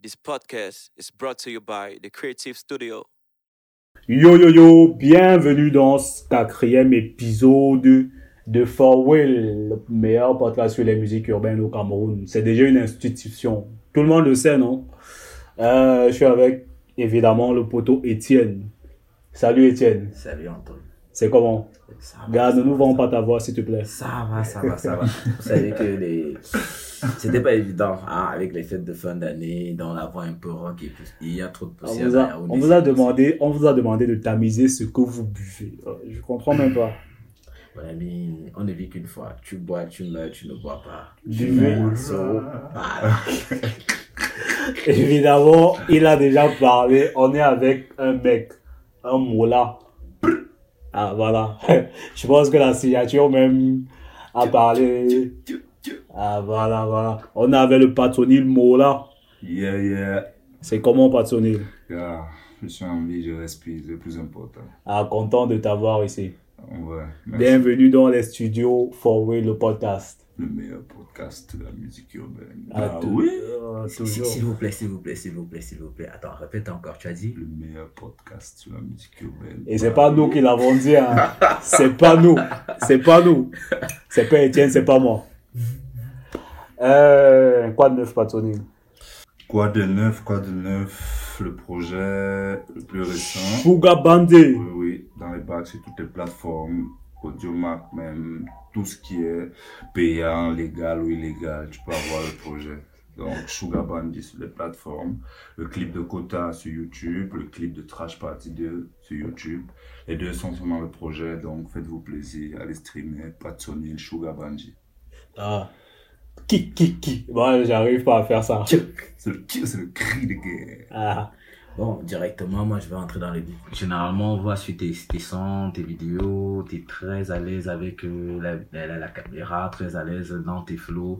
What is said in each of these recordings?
This podcast is brought to you by the Creative Studio. Yo yo yo, bienvenue dans ce quatrième épisode de Farewell, le meilleur podcast sur les musiques urbaines au Cameroun. C'est déjà une institution. Tout le monde le sait, non? Je suis avec, évidemment, le poteau Étienne. Salut Étienne. Salut Antoine. C'est comment? Ça Gars, ne nous vends va. pas ta voix, s'il te plaît. Ça va. Vous savez que c'était pas évident avec les fêtes de fin d'année, dans la voix un peu rock et puis il y a trop de poussière. On vous a demandé de tamiser ce que vous buvez. Je comprends même pas. Mon ami, on ne vit qu'une fois. Tu bois, tu meurs, tu ne bois pas. Du Tu meurs, vin. Voilà. Évidemment, il a déjà parlé. On est avec un mec, un moula. Ah, voilà. Je pense que la signature même a parlé. Ah, voilà. On est avec le Patronil Mola. Yeah. C'est comment, Patronil? Yeah. Je suis en vie, je respire, c'est le plus important. Ah, content de t'avoir ici. Ouais, merci. Bienvenue dans les studios Forway, le podcast. Le meilleur podcast de la musique urbaine. Oui, S'il toujours. vous plaît. Attends, répète encore, tu as dit? Le meilleur podcast sur la musique urbaine. Et c'est pas nous qui l'avons dit, hein. C'est pas nous. C'est pas Étienne, c'est pas moi. Quoi de neuf, Patronil? Quoi de neuf, le projet le plus récent. Sugar Bandé. Oui, dans les bacs, sur toutes les plateformes, Audiomack même, tout ce qui est payant, légal ou illégal, tu peux avoir le projet. Donc, Sugar Bandit sur les plateformes, le clip de Kota sur YouTube, le clip de Trash Party 2 sur YouTube. Les deux sont sur le projet, donc faites-vous plaisir, allez streamer, Patronil, Sugar Bandit. Ah. Qui. Bon, j'arrive pas à faire ça. C'est le cri de guerre. Ah. Bon, directement, moi je vais entrer dans le vif. Généralement, on voit sur tes sons, tes vidéos, tu es très à l'aise avec la caméra, très à l'aise dans tes flows.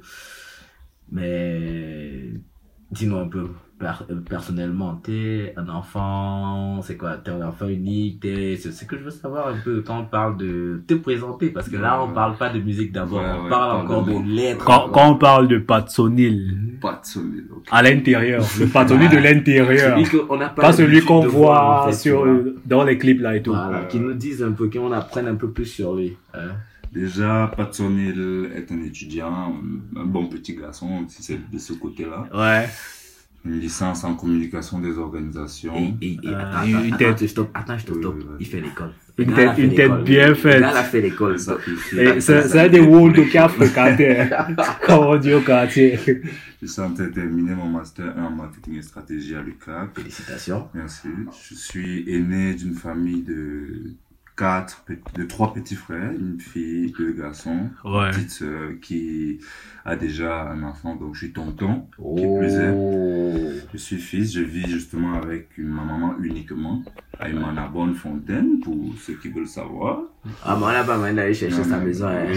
Mais dis-nous un peu, personnellement, t'es un enfant, c'est quoi? T'es un enfant unique, c'est ce que je veux savoir un peu quand on parle de te présenter, parce que là on parle pas de musique d'abord, on parle encore de lettres. Quand on parle de Patronil, Patronil, ok. à l'intérieur, le Patronil de l'intérieur, Celui qu'on n'a pas celui l'habitude qu'on de voir, voit en fait, tu vois. dans les clips là et tout. Voilà, qui nous disent un peu, qu'on apprenne un peu plus sur lui. Hein. Déjà, Patronil est un étudiant, un bon petit garçon, si c'est de ce côté-là. Ouais. Une licence en communication des organisations. Attends, je stoppe. Il fait l'école. Une Le gars, il a fait tête l'école. bien Le faite. gars, il a fait l'école. Et c'est un des World qui a fréquenté, comme on dit au quartier. Je suis en train de terminer mon master 1 en marketing et stratégie à l'UQAC. Félicitations. Merci. Je suis aîné d'une famille de trois petits frères, une fille, deux garçons, Ouais. une petite sœur qui a déjà un enfant, donc je suis tonton, qui Oh. plus est. Je suis fils, je vis justement avec ma maman uniquement, à Imana Bonnefontaine, pour ceux qui veulent savoir. Ah, mais on n'a pas mal d'aller chercher sa maison. Hein.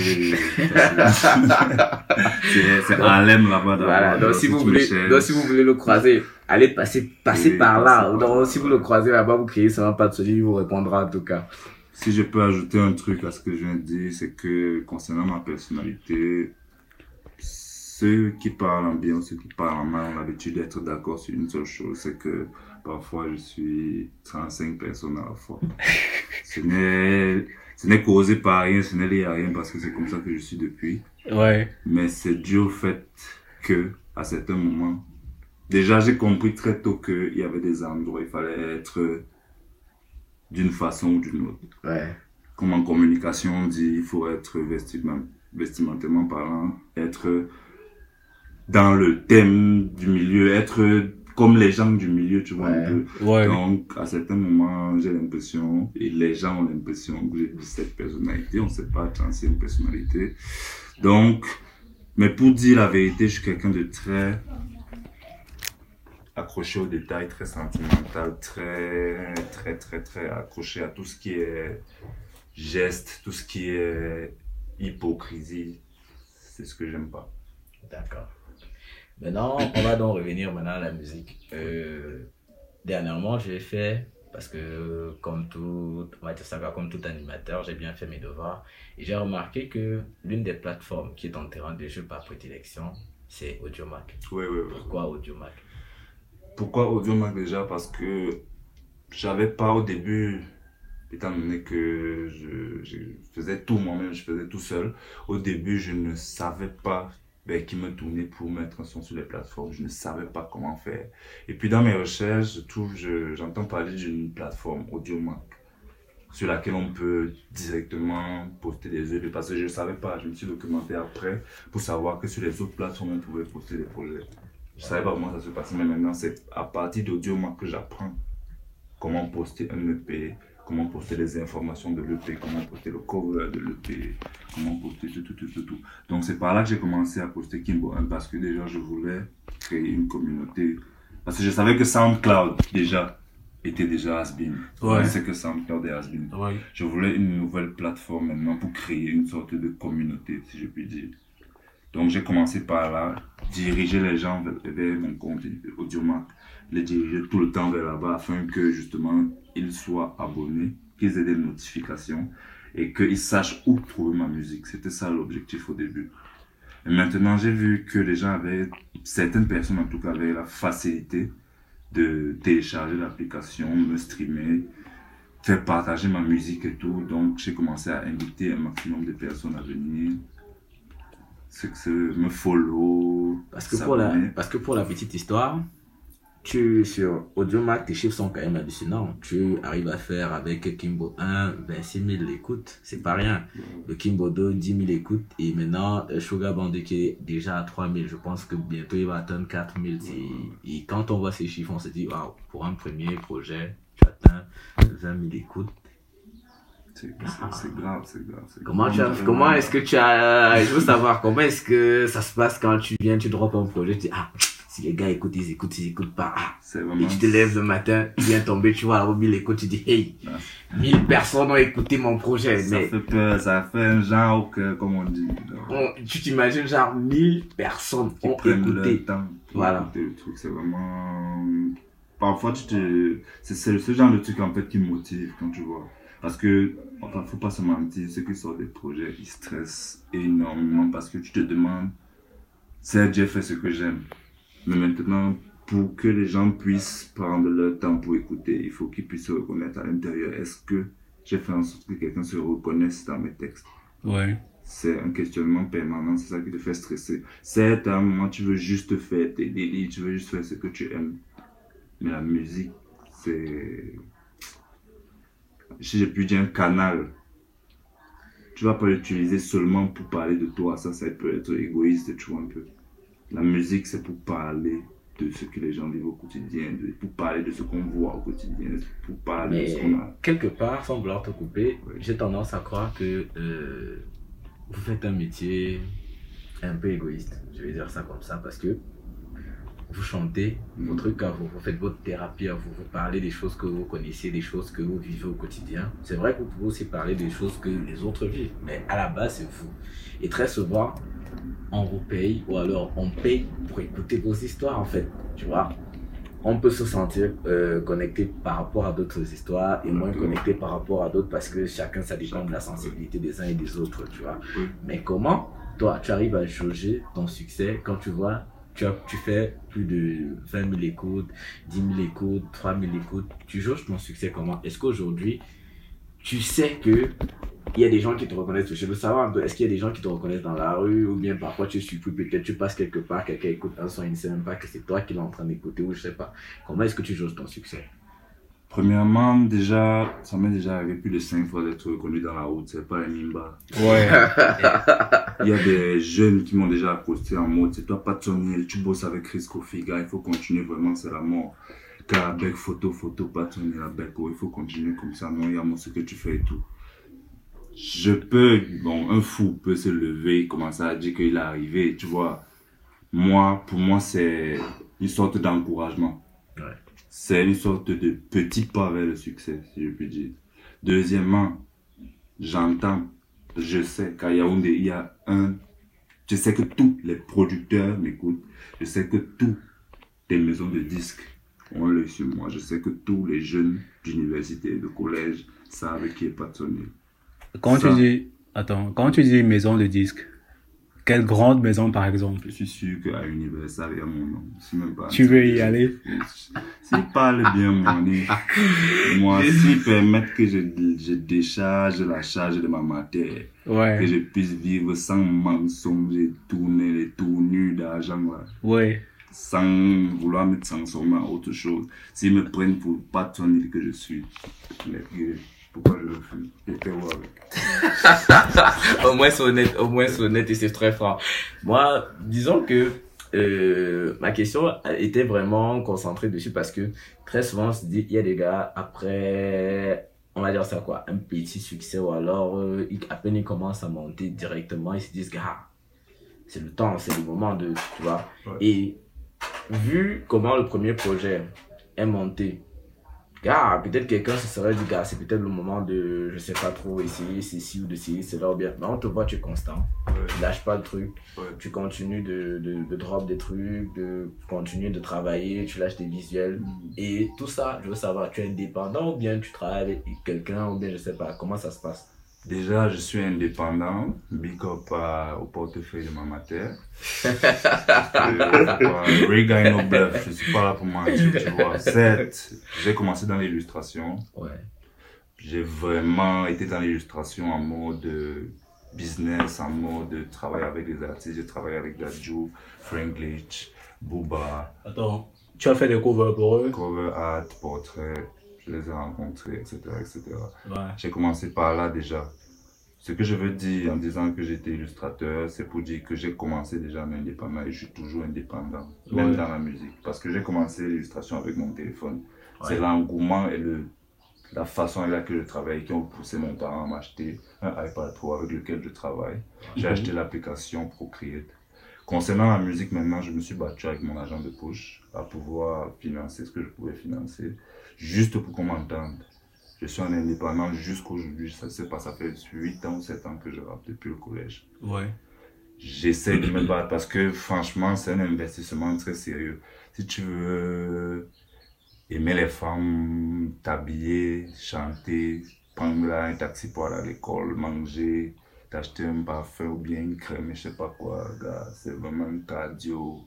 C'est Harlem là-bas. Voilà, donc si vous voulez le croiser, allez passer Oui, par là. passer par Donc là. si vous le croisez là-bas, vous criez seulement pas de celui, il vous répondra en tout cas. Si je peux ajouter un truc à ce que je viens de dire, c'est que concernant ma personnalité, ceux qui parlent en bien, ceux qui parlent en mal ont l'habitude d'être d'accord sur une seule chose, c'est que parfois je suis 35 personnes à la fois. Ce n'est causé par rien, ce n'est lié à rien parce que c'est comme ça que je suis depuis. Ouais. Mais c'est dû au fait que, à certains moments, déjà j'ai compris très tôt qu'il y avait des endroits où il fallait être d'une façon ou d'une autre. Ouais. Comme en communication, on dit il faut être vestimentairement parlant, être dans le thème du milieu, être comme les gens du milieu, tu vois, Ouais. un peu. Ouais. Donc, à certains moments, j'ai l'impression, et les gens ont l'impression que j'ai cette personnalité, on ne sait pas, c'est une personnalité. Donc, mais pour dire la vérité, je suis quelqu'un de très accroché aux détails, très sentimental, très accroché à tout ce qui est geste, tout ce qui est hypocrisie. C'est ce que j'aime pas. D'accord. Maintenant, on va donc revenir maintenant à la musique. Dernièrement, j'ai fait, parce que comme tout, on va dire ça comme tout animateur, j'ai bien fait mes devoirs. Et j'ai remarqué que l'une des plateformes qui est en terrain de jeu par prédilection, c'est Audiomack. Ouais. Pourquoi Audiomack? Pourquoi Audiomack déjà? Parce que j'avais pas au début, étant donné que je faisais tout moi-même, je faisais tout seul. Au début, je ne savais pas qui me tournait pour mettre un son sur les plateformes. Je ne savais pas comment faire. Et puis dans mes recherches, j'entends parler d'une plateforme Audiomack sur laquelle on peut directement poster des EP parce que je ne savais pas. Je me suis documenté après pour savoir que sur les autres plateformes, on pouvait poster des projets. Je ne savais pas comment ça se passait, mais maintenant, c'est à partir d'Audiomack que j'apprends comment poster un EP, comment poster les informations de l'EP, comment poster le cover de l'EP, comment poster tout. Donc c'est par là que j'ai commencé à poster Kimbo 1 parce que déjà je voulais créer une communauté. Parce que je savais que SoundCloud déjà était déjà has-been. Ouais. Je sais que SoundCloud est has-been. Ouais. Je voulais une nouvelle plateforme maintenant pour créer une sorte de communauté, si je puis dire. Donc j'ai commencé par là, diriger les gens vers mon compte Audiomack, les diriger tout le temps vers là-bas afin que justement ils soient abonnés, qu'ils aient des notifications et qu'ils sachent où trouver ma musique. C'était ça l'objectif au début. Et maintenant j'ai vu que les gens certaines personnes en tout cas avaient la facilité de télécharger l'application, me streamer, faire partager ma musique et tout. Donc j'ai commencé à inviter un maximum de personnes à venir. Me follow. Parce que pour la petite histoire, sur Audiomack, tes chiffres sont quand même hallucinants. Tu arrives à faire avec Kimbo 1, 26 000 écoutes, c'est pas rien. Le Kimbo 2, 10 000 écoutes. Et maintenant, Sugar Bandit qui est déjà à 3 000. Je pense que bientôt il va atteindre 4 000. Et quand on voit ces chiffres, on se dit, waouh, pour un premier projet, tu atteins 20 000 écoutes. C'est grave. Comment est-ce que je veux savoir, comment est-ce que ça se passe quand tu drops un projet, tu dis, si les gars écoutent, ils écoutent pas, vraiment... Et tu te lèves le matin, tu viens tomber, tu vois, la mobile écoute, tu dis, hey, 1000 personnes ont écouté mon projet, fait peur, ça fait un genre au cœur, comme on dit. Tu t'imagines, genre, 1000 personnes ont écouté. Le temps pour écouter le truc, c'est vraiment... Parfois, c'est ce genre de truc, en fait, qui me motive, quand tu vois. Parce que, faut pas se mentir, ceux qui sortent des projets, ils stressent énormément parce que tu te demandes, c'est j'ai fait ce que j'aime. Mais maintenant, pour que les gens puissent prendre leur temps pour écouter, il faut qu'ils puissent se reconnaître à l'intérieur. Est-ce que j'ai fait en sorte que quelqu'un se reconnaisse dans mes textes? Ouais. C'est un questionnement permanent, c'est ça qui te fait stresser. Certes, à un moment, tu veux juste faire tes délits, tu veux juste faire ce que tu aimes. Mais la musique, c'est... Si j'ai pu dire un canal, tu vas pas l'utiliser seulement pour parler de toi, ça peut être égoïste, tu vois un peu. La musique, c'est pour parler de ce que les gens vivent au quotidien, pour parler de ce qu'on voit au quotidien, pour parler de ce qu'on a. Quelque part, sans vouloir te couper, j'ai tendance à croire que vous faites un métier un peu égoïste, je vais dire ça comme ça, parce que vous chantez vos trucs à vous, vous faites votre thérapie à vous, vous parlez des choses que vous connaissez, des choses que vous vivez au quotidien. C'est vrai que vous pouvez aussi parler des choses que les autres vivent, mais à la base, c'est vous. Et très souvent, on vous paye, ou alors on paye pour écouter vos histoires, en fait, tu vois. On peut se sentir connecté par rapport à d'autres histoires et moins connecté par rapport à d'autres parce que chacun, ça dépend de la sensibilité des uns et des autres, tu vois. Mais comment, toi, tu arrives à jauger ton succès quand tu vois tu fais plus de 20 000 écoutes, 10 000 écoutes, 3 000 écoutes. Tu jauges ton succès comment? Est-ce qu'aujourd'hui, tu sais qu'il y a des gens qui te reconnaissent? Je veux savoir un peu, est-ce qu'il y a des gens qui te reconnaissent dans la rue ou bien parfois tu es surpris, peut-être tu passes quelque part, quelqu'un écoute un son, il ne sait même pas que c'est toi qui l'es en train d'écouter ou je sais pas. Comment est-ce que tu jauges ton succès? Premièrement, déjà, ça m'est déjà arrivé plus de 5 fois d'être reconnu dans la route, c'est pas un Nimba. Ouais. Il y a des jeunes qui m'ont déjà accosté en mode, c'est toi Patronil, tu bosses avec Chris Kofi, gars, il faut continuer vraiment, c'est la mort. Car avec photo, Patronil, avec, il faut continuer comme ça, non, il y a ce que tu fais et tout. Un fou peut se lever, commencer à dire qu'il est arrivé, tu vois. Pour moi, c'est une sorte d'encouragement. Ouais. C'est une sorte de petit pas vers le succès, si je puis dire. Deuxièmement, je sais qu'à Yaoundé, je sais que tous les producteurs m'écoutent, je sais que toutes les maisons de disques ont l'œil sur moi, je sais que tous les jeunes d'université et de collège savent qui est Patronil. Quand tu dis maison de disques, Quelle grande maison, par exemple? Je suis sûr qu'à Universal, il y a mon nom. Si même pas, Tu veux y aller? s'ils parlent bien mon nez, moi, s'ils permettent que je décharge la charge de ma matière, que Ouais, je puisse vivre sans mensonge et tourner les tournures d'argent, là, ouais. sans vouloir me transformer en autre chose. S'ils me prennent pour le patron que je suis, pourquoi je refuse? J'étais où avec? Au moins c'est honnête et c'est très franc. Moi, disons que ma question était vraiment concentrée dessus parce que très souvent on se dit, il y a des gars après, on va dire ça quoi, un petit succès ou alors à peine ils commencent à monter directement, ils se disent, gars, c'est le temps, c'est le moment de, tu vois. Ouais. Et vu comment le premier projet est monté, gars, peut-être quelqu'un se serait dit, gars, c'est peut-être le moment de, je sais pas trop, essayer ceci ou d'essayer cela ou bien. Mais on te voit, tu es constant. Ouais. Tu lâches pas le truc. Ouais. Tu continues de drop des trucs, de continuer de travailler, tu lâches des visuels. Et tout ça, je veux savoir, tu es indépendant ou bien tu travailles avec quelqu'un ou bien je sais pas, comment ça se passe? Déjà, je suis indépendant, big up au portefeuille de ma matière. Regain no bluff, je suis pas là pour mentir, tu vois. Certes, j'ai commencé dans l'illustration. Ouais. J'ai vraiment été dans l'illustration en mode business, en mode travail avec des artistes. J'ai travaillé avec Dadju, Frank Glitch, Booba, Attends, tu as fait des covers pour eux? cover art, portrait, je les ai rencontrés, etc., etc. Ouais. J'ai commencé par là déjà. Ce que je veux dire en disant que j'étais illustrateur, c'est pour dire que j'ai commencé déjà en indépendant et je suis toujours indépendant, même Ouais. dans la musique. Parce que j'ai commencé l'illustration avec mon téléphone. Ouais. C'est l'engouement et la façon là que je travaille qui ont poussé mon parent à m'acheter un iPad Pro avec lequel je travaille. J'ai acheté l'application Procreate. Concernant la musique, maintenant, je me suis battu avec mon agent de poche à pouvoir financer ce que je pouvais financer, juste pour qu'on m'entende. Je suis en indépendant jusqu'aujourd'hui, ça sais pas, ça fait 8 ans ou 7 ans que je rappe depuis le collège. Ouais. J'essaie de me battre parce que franchement, c'est un investissement très sérieux. Si tu veux aimer les femmes, t'habiller, chanter, prendre là un taxi pour aller à l'école, manger, t'acheter un parfum ou bien une crème, je sais pas quoi, gars, c'est vraiment un cardio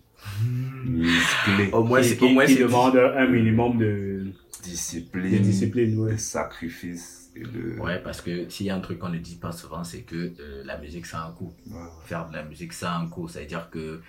musclé. Au moins, Qui demande un minimum de Discipline, discipline, ouais. de sacrifice et de... Ouais, parce que s'il y a un truc qu'on ne dit pas souvent, c'est que la musique, ça a un coût. Ouais. Faire de la musique, ça a un coût. C'est-à-dire que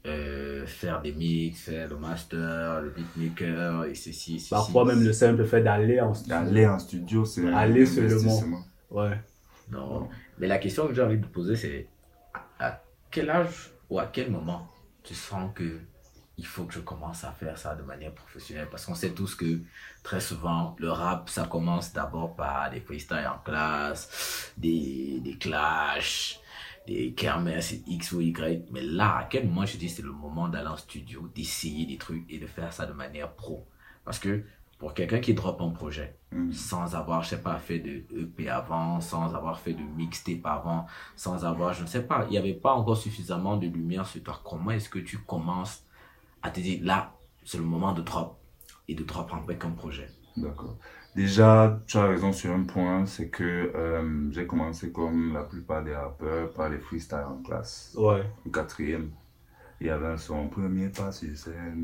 faire des mix, faire le master, le beatmaker, et ceci. Parfois même le simple fait d'aller en studio. D'aller en studio, c'est un Aller seulement. investissement. Ouais. Non. Mais la question que j'ai envie de poser, c'est à quel âge ou à quel moment tu sens que il faut que je commence à faire ça de manière professionnelle? Parce qu'on sait tous que très souvent, le rap, ça commence d'abord par des freestyles en classe, des clashs, des kermesses X ou Y. Mais là, à quel moment je dis c'est le moment d'aller en studio, d'essayer des trucs et de faire ça de manière pro? Parce que pour quelqu'un qui drop un projet, sans avoir, je sais pas, fait de EP avant, sans avoir fait de mixtape avant, sans avoir, je ne sais pas, il n'y avait pas encore suffisamment de lumière sur toi. Comment est-ce que tu commences à te dire, là, c'est le moment de drop et de drop avec un projet? D'accord. Déjà, tu as raison sur un point, c'est que j'ai commencé comme la plupart des rappeurs par les freestyles en classe. Ouais. Au 4e, il y avait un son premier pas sur scène,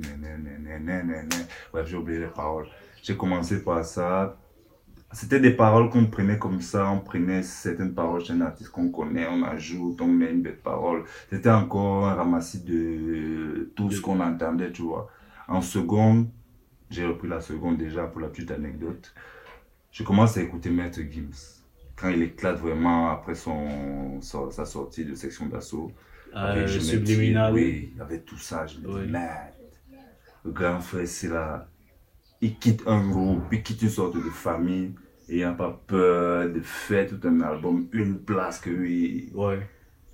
bref, j'ai oublié les paroles. J'ai commencé par ça. C'était des paroles qu'on prenait comme ça, on prenait certaines paroles chez un artiste qu'on connaît, on ajoute, on met une belle parole. C'était encore un ramassis de tout ce qu'on entendait, tu vois. En seconde, j'ai repris la seconde déjà pour la petite anecdote. Je commence à écouter Maître Gims. Quand il éclate vraiment après sa sortie de Section d'Assaut. Avec Je me Subliminal. dis, oui, il y avait tout ça, je me dis, merde. Le grand frère, c'est là. Il quitte un groupe, il quitte une sorte de famille, et il n'a pas peur de faire tout un album, une place que lui. Ouais.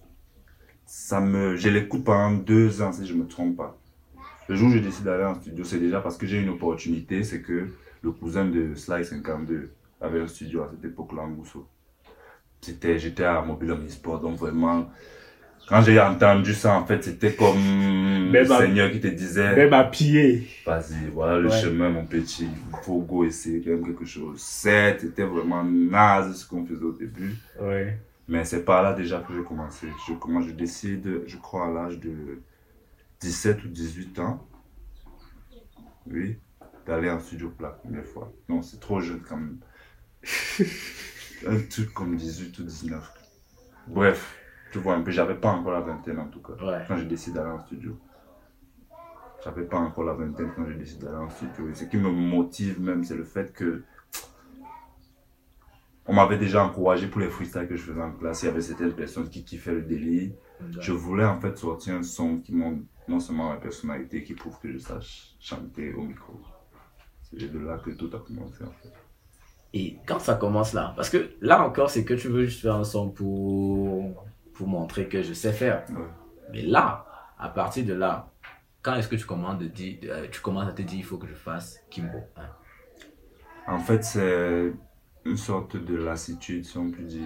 Je l'écoute pendant 2 ans, si je ne me trompe pas. Le jour où je décide d'aller en studio, c'est déjà parce que j'ai une opportunité, c'est que le cousin de Sly 52 avait un studio à cette époque-là en Gousso. J'étais à Mobile Omnisport, donc vraiment, quand j'ai entendu ça, en fait, c'était comme le Seigneur qui te disait... Même à pied. Vas-y, voilà le chemin, mon petit. Il faut go essayer quand même quelque chose. Certes, c'était vraiment naze ce qu'on faisait au début. Ouais. Mais c'est par là déjà que j'ai commencé. Je décide, je crois, à l'âge de 17 ou 18 ans, oui, d'aller en studio pour la première fois. Non, c'est trop jeune quand même. Un truc comme 18 ou 19. Bref, tu vois un peu, j'avais pas encore la vingtaine en tout cas, quand je décide d'aller en studio. J'avais pas encore la vingtaine quand je décide d'aller en studio. Et ce qui me motive même, c'est le fait que on m'avait déjà encouragé pour les freestyles que je faisais en classe. Il y avait certaines personnes qui kiffaient le délire. Je voulais en fait sortir un son qui montre non seulement ma personnalité, qui prouve que je sache chanter au micro. C'est de là que tout a commencé en fait. Et quand ça commence là, parce que là encore, c'est que tu veux juste faire un son pour montrer que je sais faire. Ouais. Mais là, à partir de là, quand est-ce que tu commences à te dire il faut que je fasse Kimbo hein? En fait, c'est une sorte de lassitude, si on peut dire.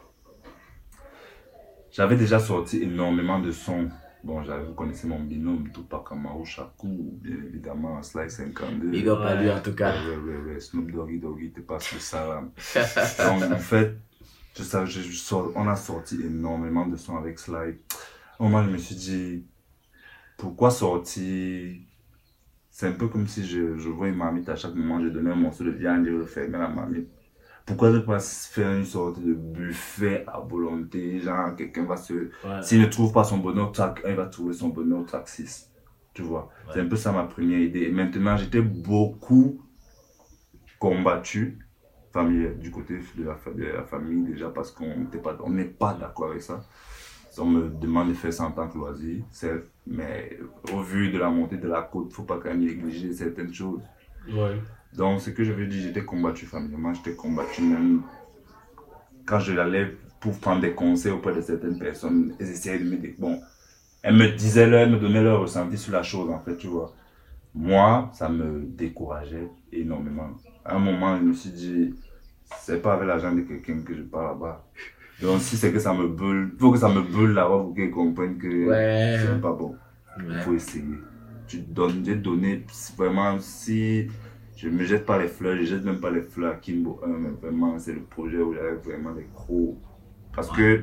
J'avais déjà sorti énormément de sons. Bon, vous connaissez mon binôme, Tupac Amaru Shakur, bien évidemment, Sly 52. Big up à lui en tout cas. Ouais, Snoop Doggy, te passe le salam. Donc, en fait, on a sorti énormément de sons avec Sly. Au moment, je me suis dit, pourquoi sortir? C'est un peu comme si je vois une marmite à chaque moment, je donnais un morceau de viande, je refermais la marmite. Pourquoi ne pas faire une sorte de buffet à volonté? Genre, quelqu'un va se. Ouais. S'il ne trouve pas son bonheur track 1, il va trouver son bonheur track 6. Tu vois? Ouais. C'est un peu ça ma première idée. Et maintenant, j'étais beaucoup combattu, du côté de la famille, déjà, parce qu'on n'est pas d'accord avec ça. On me demande de faire ça en tant que loisir, mais au vu de la montée de la côte, il ne faut pas quand même négliger certaines choses. Ouais. Donc, ce que je veux dire, j'étais combattu familialement, j'étais combattu même quand je l'allais pour prendre des conseils auprès de certaines personnes. Elles essayaient de me dire, bon, elles me donnaient leur ressenti sur la chose, en fait, tu vois. Moi, ça me décourageait énormément. À un moment, je me suis dit, c'est pas avec l'argent de quelqu'un que je parle là-bas. Donc, si c'est que ça me brûle, il faut que ça me brûle là-bas pour qu'ils comprennent que c'est pas bon. Il faut essayer. J'ai donné, vraiment, si je ne me jette pas les fleurs, je ne jette même pas les fleurs à Kimbo 1, mais vraiment, c'est le projet où j'avais vraiment les crocs. Parce que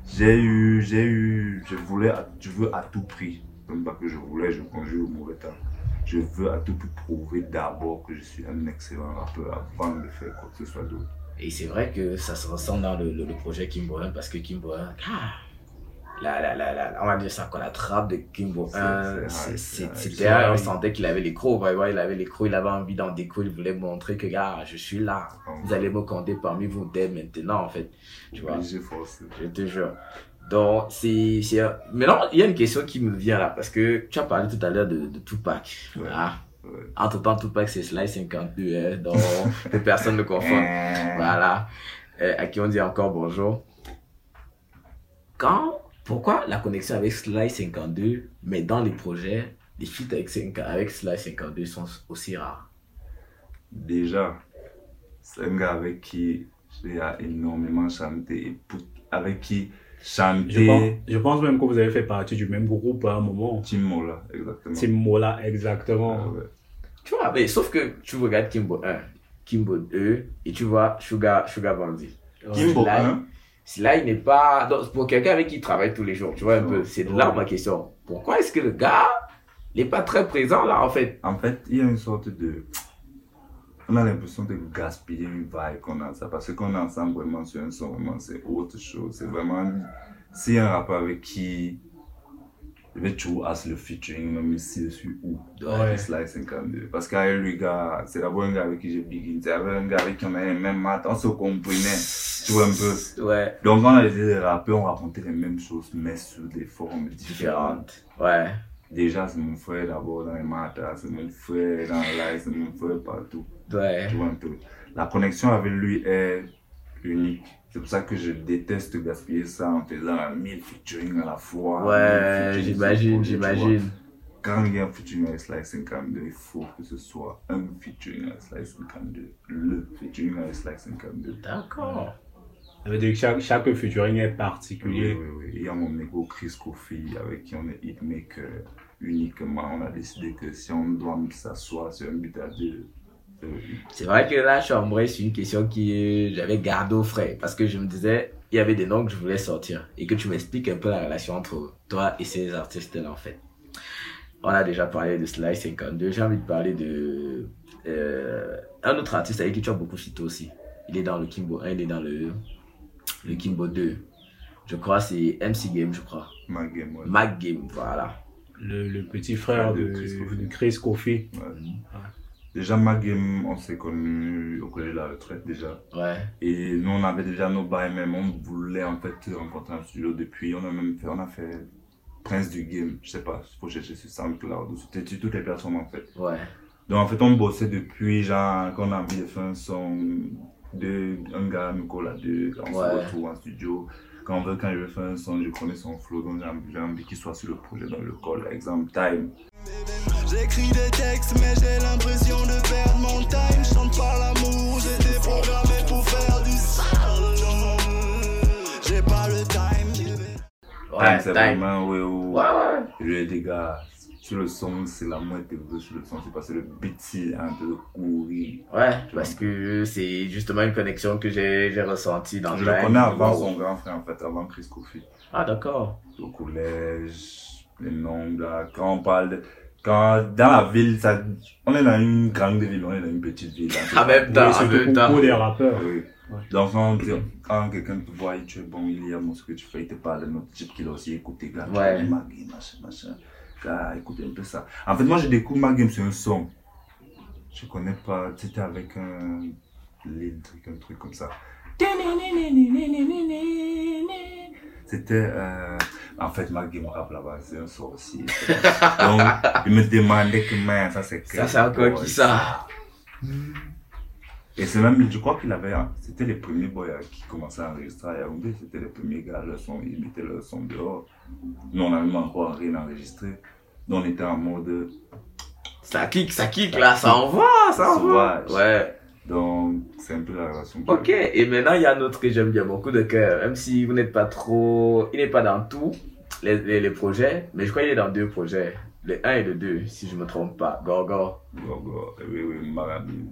je veux à tout prix, même pas que je voulais, je conjugue au mauvais temps. Je veux à tout prix prouver d'abord que je suis un excellent rappeur avant de faire quoi que ce soit d'autre. Et c'est vrai que ça se ressent dans le projet Kimbo 1 parce que Kimbo 1, on va dire ça, quand la trappe de Kimbo 1, c'était, on sentait qu'il avait les crocs, il avait les crocs, il avait envie d'en décoller, il voulait montrer que, je suis là, vous allez me compter parmi vous dès maintenant, en fait, tu vois, je te jure. Donc, maintenant, il y a une question qui me vient là, parce que tu as parlé tout à l'heure de Tupac, Entre-temps, Tupac, c'est Sly 52, hein, donc que personne ne confond. Voilà. À qui on dit encore bonjour. Pourquoi la connexion avec Sly 52, mais dans les projets, les feats avec Sly 52 sont aussi rares? Déjà, c'est un gars avec qui j'ai énormément chanté, et avec qui chanter. Je pense même que vous avez fait partie du même groupe à un moment. Team Mola, exactement. Team Mola, exactement. Ouais. Tu vois, mais sauf que tu regardes Kimbo 1, Kimbo 2 et tu vois Sugar Bandit. Kimbo 1. Là, il n'est pas. Donc, pour quelqu'un avec qui il travaille tous les jours, tu vois un peu. C'est là ma question. Pourquoi est-ce que le gars n'est pas très présent là en fait? En fait, il y a une sorte de. On a l'impression de gaspiller une vibe qu'on a ça. Parce qu'on est ensemble vraiment sur un son, vraiment, c'est autre chose. C'est vraiment. C'est un rappeur avec qui. Je vais toujours ask le featuring, même si je suis où. Ouais. Sly 52. Parce qu'avec lui, gars, c'est d'abord un gars avec qui j'ai begin. C'est un gars avec qui on a les mêmes maths. On se comprenait. Tu vois un peu. Ouais. Donc, on a des rappeurs, on racontait les mêmes choses, mais sous des formes différentes. Ouais. Déjà, c'est mon frère d'abord dans les maths, c'est mon frère dans le live, c'est mon frère partout. Ouais. Tu vois un peu. La connexion avec lui est unique. C'est pour ça que je déteste gaspiller ça en faisant 1000 featuring à la fois. Ouais, j'imagine. Quand il y a un featuring avec Sly 52, il faut que ce soit un featuring avec Sly 52. Le featuring avec Sly 52. D'accord. Ça veut dire que chaque featuring est particulier. Oui. Il y a mon amigo Chris Kofi avec qui on est hitmaker uniquement. On a décidé que si on doit s'asseoir sur un but à deux. C'est vrai que là, je suis embrayé sur une question que j'avais gardée au frais. Parce que je me disais, il y avait des noms que je voulais sortir et que tu m'expliques un peu la relation entre toi et ces artistes-là, en fait. On a déjà parlé de Sly 52. J'ai envie de parler de un autre artiste avec qui tu as beaucoup cité aussi. Il est dans le Kimbo 1, il est dans le Kimbo 2. Je crois c'est MC Game, je crois. Mac Game, ouais. Mac Game, voilà. Le petit frère de Chris Kofi. Ouais. Déjà, Mac Game, on s'est connus au collège de la retraite déjà. Ouais. Et nous, on avait déjà nos bails même. On voulait en fait rencontrer un studio depuis. On a fait Prince du Game. Je sais pas, il faut chercher sur SoundCloud. C'était sur toutes les personnes en fait. Ouais. Donc en fait, on bossait depuis, genre, quand on a envie de faire un son de un gars, Nicolas, on se retrouve en studio. Quand je veux faire un son, je connais son flow, donc j'ai envie qu'il soit sur le projet dans le call. Exemple, Time. J'écris des textes, mais j'ai l'impression de perdre mon time. Je chante par l'amour, j'étais programmé pour faire du sale. J'ai pas le time. Ouais, c'est Time. vraiment, Ouais. Je lui ai dit, gars, sur le son, c'est la moitié de sur le son, c'est parce que le beat, c'est un peu de courir. Ouais, parce que c'est justement une connexion que j'ai ressentie dans Je Time. le connais avant son grand frère, en fait, avant Chris Kofi. Ah, d'accord. Au collège, les noms, là, quand on parle de. Quand dans la ville, on est dans une grande ville, on est dans une petite ville. En même temps, en même temps. Beaucoup des rappeurs. Oui. Ouais. Donc, quand quelqu'un te voit et tu es bon, il y a ce que tu fais, il te parle de notre type qu'il a aussi écouté, gars. Ouais. Maggie, machin. Gars, écoute un peu ça. En fait, moi, j'ai découvert Maggie sur un son. Je connais pas, c'était avec un truc comme ça. C'était, en fait, Maggie me rappe là-bas, c'est un son aussi. Donc, il me demandait que, man, ça c'est Ça, c'est encore qui ça? Et c'est même, je crois qu'il avait, c'était les premiers boys qui commençaient à enregistrer à Yaoundé, c'était les premiers gars, ils mettaient leur son dehors. Nous, on n'avait encore rien enregistré. Donc, on était en mode. Ça kick là, ça envoie. Sauvage. Ouais. Donc, c'est un peu la relation. Ok, et maintenant, il y a un autre que j'aime bien beaucoup de cœur, même si vous n'êtes pas trop. Il n'est pas dans tous les projets, mais je crois qu'il est dans 2 projets. Le 1 et le 2, si je ne me trompe pas. Gorgor. Oui, Marabi.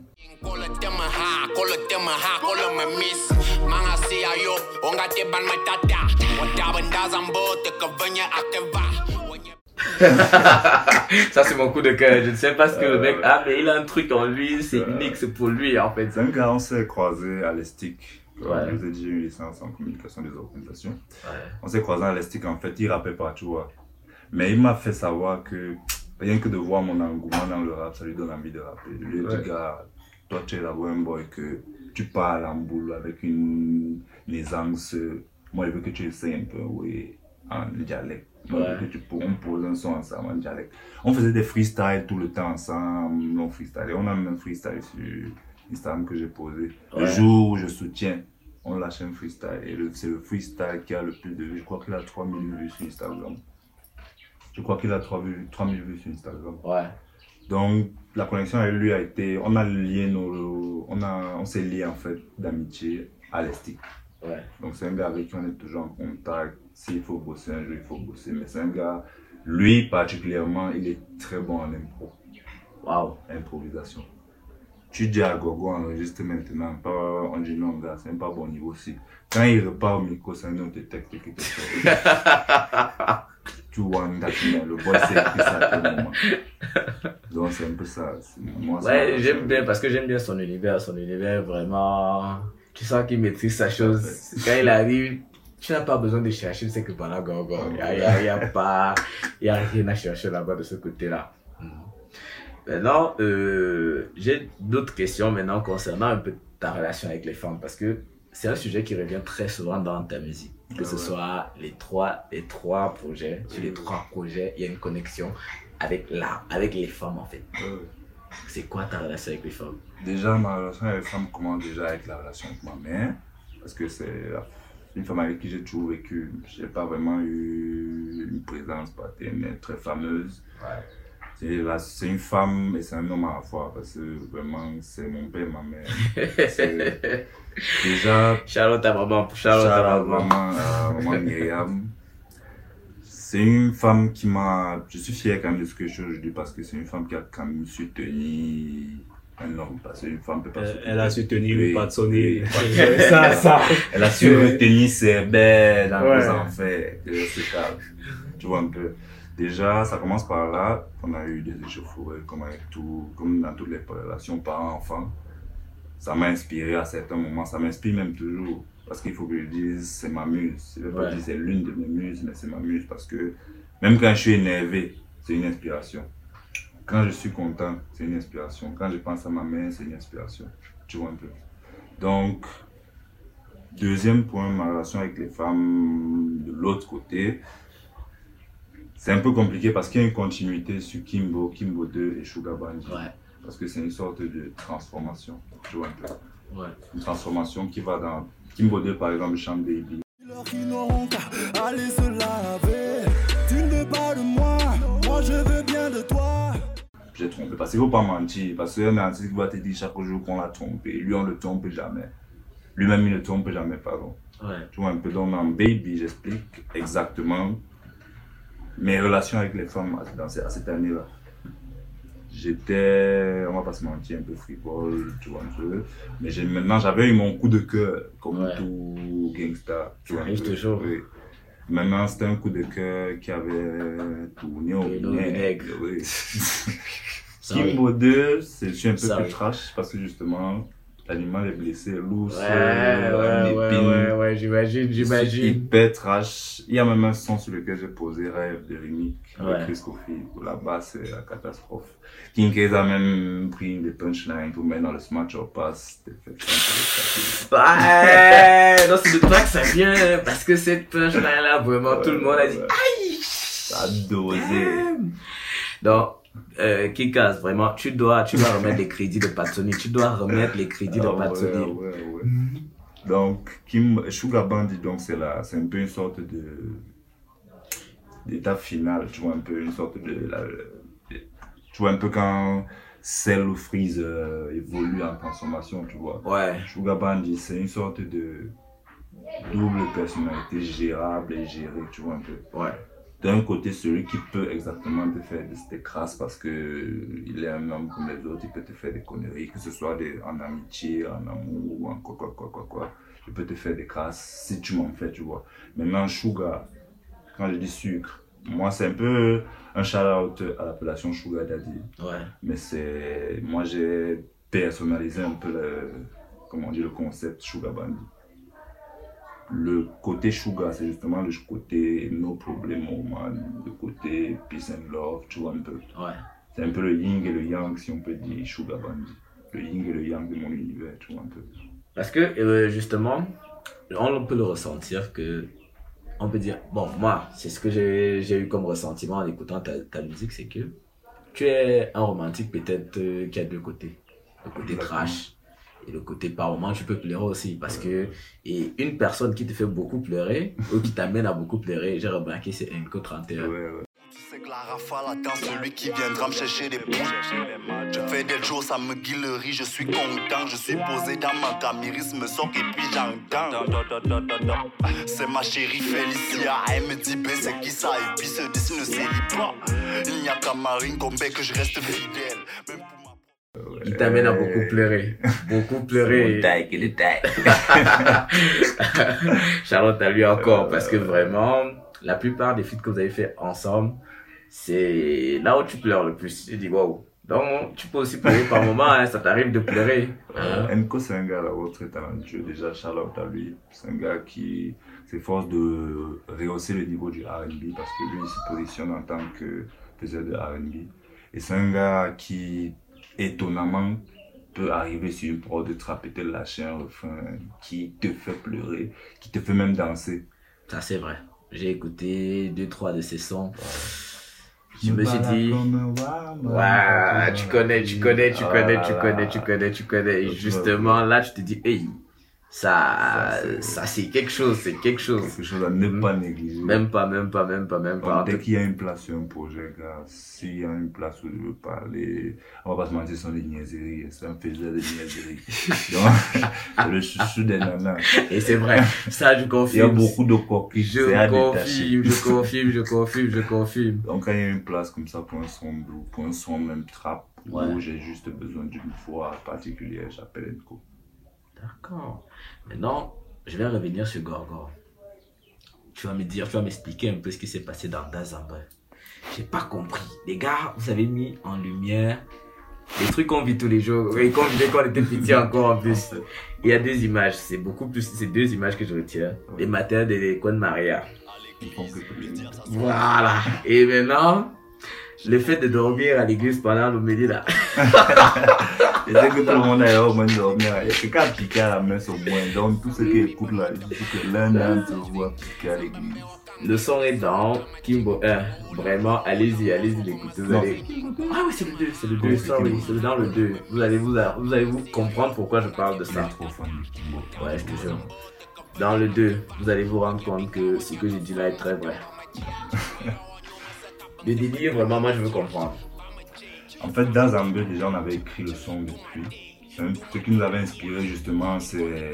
Ça, c'est mon coup de cœur. Je ne sais pas ce que le mec a, mais il a un truc en lui, c'est unique, c'est pour lui en fait. C'est un gars, on s'est croisé à l'Estic. Ouais. Je vous ai dit, j'ai eu une licence en communication des organisations. Ouais. On s'est croisé à l'Estic, en fait, il rappait pas, tu vois. Mais il m'a fait savoir que rien que de voir mon engouement dans le rap, ça lui donne envie de rapper. Je lui ai dit, gars, toi tu es là-bas un boy que tu parles en boule avec une aisance. Moi, je veux que tu essayes un peu, oui, en dialecte. Moi, je veux que tu poses un son ensemble en dialecte. On faisait des freestyles tout le temps ensemble, on freestyle. On a même un freestyle sur Instagram que j'ai posé. Le jour où je soutiens, on lâche un freestyle. Et c'est le freestyle qui a le plus de vues. Je crois qu'il a 3000 vues sur Instagram. Je crois qu'il a 3000 vues sur Instagram. Ouais. Donc, la connexion avec lui a été. On a lié on s'est lié en fait d'amitié à l'Estic. Ouais. Donc, c'est un gars avec qui on est toujours en contact. S'il faut bosser un jour, il faut bosser. Mais c'est un gars, lui particulièrement, il est très bon en impro. Waouh. Improvisation. Tu dis à Gogo, enregistre maintenant. Pas, on dit non, gars, c'est même pas bon niveau aussi. Quand il repart au micro, c'est un autre texte qui te fait. Tu vois, le boy c'est écrit ça à tout moment. Donc c'est un peu ça. Moi, ouais, j'aime bien parce que j'aime bien son univers vraiment. Tu sens qu'il maîtrise sa chose. Quand il arrive, tu n'as pas besoin de chercher, c'est que voilà, Gorgo. Il y a rien à chercher là-bas de ce côté-là. Maintenant, j'ai d'autres questions maintenant concernant un peu ta relation avec les femmes parce que c'est un sujet qui revient très souvent dans ta musique. Que ce soit les trois projets, sur les 3 projets, il y a une connexion avec les femmes en fait. C'est quoi ta relation avec les femmes? Déjà, ma relation avec les femmes commence déjà avec la relation avec ma mère. Parce que c'est une femme avec qui j'ai toujours vécu. Je n'ai pas vraiment eu une présence paternelle très fameuse. Ouais. C'est une femme et c'est un homme à la fois. Parce que vraiment, c'est mon père et ma mère. Déjà, Charlotte à maman, Charlotte à maman Myriam. C'est une femme qui m'a. Je suis fier quand même de ce que je suis aujourd'hui parce que c'est une femme qui a quand même su tenir un homme, parce qu'une femme peut pas s'occuper. Elle a su tenir Oui, le pas de sonner. oui. Ça. Elle a su retenir ses bêtes dans Ouais. les enfers, c'est calme. Tu vois un peu. Déjà, ça commence par là. On a eu des échauffourées, comme avec tout, comme dans toutes les relations parents-enfants. Ça m'a inspiré à certains moments, ça m'inspire même toujours. Parce qu'il faut que je dise, c'est ma muse. Je ne veux pas Ouais. dire c'est l'une de mes muses, mais c'est ma muse parce que même quand je suis énervé, c'est une inspiration. Quand je suis content, c'est une inspiration. Quand je pense à ma mère, c'est une inspiration. Tu vois un peu. Donc, deuxième point, ma relation avec les femmes de l'autre côté, c'est un peu compliqué parce qu'il y a une continuité sur Kimbo, Kimbo 2 et Sugar Bandit. Ouais. Parce que c'est une sorte de transformation. Tu vois un peu. Ouais. Une transformation qui va dans Kimbo 2 par exemple, chante Baby. Leurs qui n'auront qu'à aller se laver. Tu ne veux pas de moi, moi je veux bien de toi. J'ai trompé. Parce qu'il ne faut pas mentir. Parce qu'un artiste qui va te dire chaque jour qu'on l'a trompé. Lui, on ne le trompe jamais. Lui-même, il ne trompe jamais, pardon. Ouais. Tu vois un peu. Donc, dans Baby, j'explique exactement mes relations avec les femmes à cette année-là. J'étais, on va pas se mentir, un peu frivole, tu vois un peu. Mais maintenant, j'avais eu mon coup de cœur, comme Ouais. tout gangsta. Tu Ça vois un arrive peu. toujours. Oui. Maintenant, c'était un coup de cœur qui avait tourné au Et le vinaigre. vinaigre. Oui. Sorry. Kimbo 2, je suis un peu Sorry. plus trash parce que justement, l'animal est blessé, l'ours, Ouais, j'imagine. hyper trash. Il y a même un son sur lequel j'ai posé Rêve de Rémic Ouais. avec Chris Kofi. Là-bas, c'est la catastrophe. King Case a même pris des punchlines pour mettre dans le Smash or Pass. C'était fait Ouais, non, c'est de toi que ça vient, parce que cette punchline-là, vraiment, tout le monde a dit, aïe! Ça a dosé. Donc, Kikas, vraiment, tu dois remettre les crédits de Patsoni, tu dois remettre les crédits de Ah ouais, Patsoni. ouais. Donc, Sugar Bandit, donc c'est un peu une sorte d'étape finale, tu vois un peu une sorte tu vois un peu quand Cell ou Freeze évolue en transformation, tu vois. Ouais, Sugar Bandit, c'est une sorte de double personnalité gérable et gérée, tu vois un peu. ouais, D'un côté, celui qui peut exactement te faire des crasses parce que il est un homme comme les autres, il peut te faire des conneries, que ce soit en amitié, en amour, ou en quoi. Il peut te faire des crasses si tu m'en fais, tu vois. Maintenant, Sugar, quand je dis sucre, moi c'est un peu un shout-out à l'appellation Sugar Daddy. ouais, Mais moi j'ai personnalisé un peu le concept Sugar Bandit. Le côté Sugar, c'est justement le côté no problem woman, le côté peace and love, tu vois un peu. ouais. C'est un peu le yin et le yang, si on peut dire, Sugar Bandit. Le yin et le yang de mon univers, tu vois un peu. Parce que, justement, on peut le ressentir que, on peut dire, bon, moi, c'est ce que j'ai eu comme ressentiment en écoutant ta musique, c'est que tu es un romantique peut-être qui a deux côtés. Le côté Exactement. trash et le côté par moment, tu peux pleurer aussi. Parce que, et une personne qui te fait beaucoup pleurer, ou qui t'amène à beaucoup pleurer, j'ai remarqué, c'est Enco 31. Ouais. Tu sais que la rafale attend celui qui viendra me chercher des bouts. Je fais des jours, ça me guillerie, je suis content. Je suis posé dans ma camiris, me sort et puis j'entends. C'est ma chérie Félicia, elle me dit, ben c'est qui ça? Et puis se dessine le célibat. Il n'y a qu'à Marine Gombe que je reste fidèle. Même pour ma... Qui t'amène à beaucoup pleurer. Beaucoup pleurer. Charlotte à lui encore, parce que vraiment, la plupart des feats que vous avez fait ensemble, c'est là où tu pleures le plus. Tu dis, wow. Donc, tu peux aussi pleurer par moment, hein, ça t'arrive de pleurer. Hein? Enco, c'est un gars là-haut très talentueux. Déjà, Charlotte à lui. C'est un gars qui s'efforce de rehausser le niveau du R&B parce que lui, il se positionne en tant que faiseur de R&B. Et c'est un gars qui, étonnamment, peut arriver sur une prod de trap et te lâcher un refrain qui te fait pleurer, qui te fait même danser. Ça, c'est vrai. J'ai écouté 2-3 de ses sons. Je me suis dit, ouais, tu connais. Et justement, là, tu te dis, hey, ça c'est quelque chose. Quelque chose à ne pas négliger. Même pas. Dès qu'il y a une place sur un projet, gars, s'il y a une place où je veux parler, on va pas se mentir, ce sont des niaiseries, c'est un faiseur de niaiseries. Donc, c'est le chouchou des nanas. Et c'est vrai, ça je confirme. Il y a beaucoup de coquilles, c'est à détacher. Je confirme. Donc quand il y a une place comme ça pour un son blue, pour un son même trap, où j'ai juste besoin d'une voix particulière, j'appelle Enco. D'accord. Maintenant, je vais revenir sur Gorgor. Tu vas m'expliquer un peu ce qui s'est passé dans Dazamba. J'ai pas compris. Les gars, vous avez mis en lumière des trucs qu'on vit tous les jours. Et qu'on vivait quand on était petit encore en plus. Il y a deux images. C'est deux images que je retiens. Les matins de l'école Maria. Voilà. Et maintenant, le fait de dormir à l'église pendant l'homélie là. Et c'est que tout le monde a au moins dormir. C'est qu'à piquer à la messe au moins. Donc tout ce qui écoute là, il dit que l'un d'entre eux voit piquer à l'église. Le son est dans Kimbo 1. Vraiment, allez-y l'écouter. Vous allez... Ah oui, c'est le 2, sorry, c'est dans le 2. Vous allez vous comprendre pourquoi je parle de ça. Ouais, je te jure. Dans le 2, vous allez vous rendre compte que ce que j'ai dit là est très vrai. Le délire, vraiment, moi je veux comprendre. En fait, dans Zambé, déjà, on avait écrit le son depuis. Ce qui nous avait inspiré, justement, c'est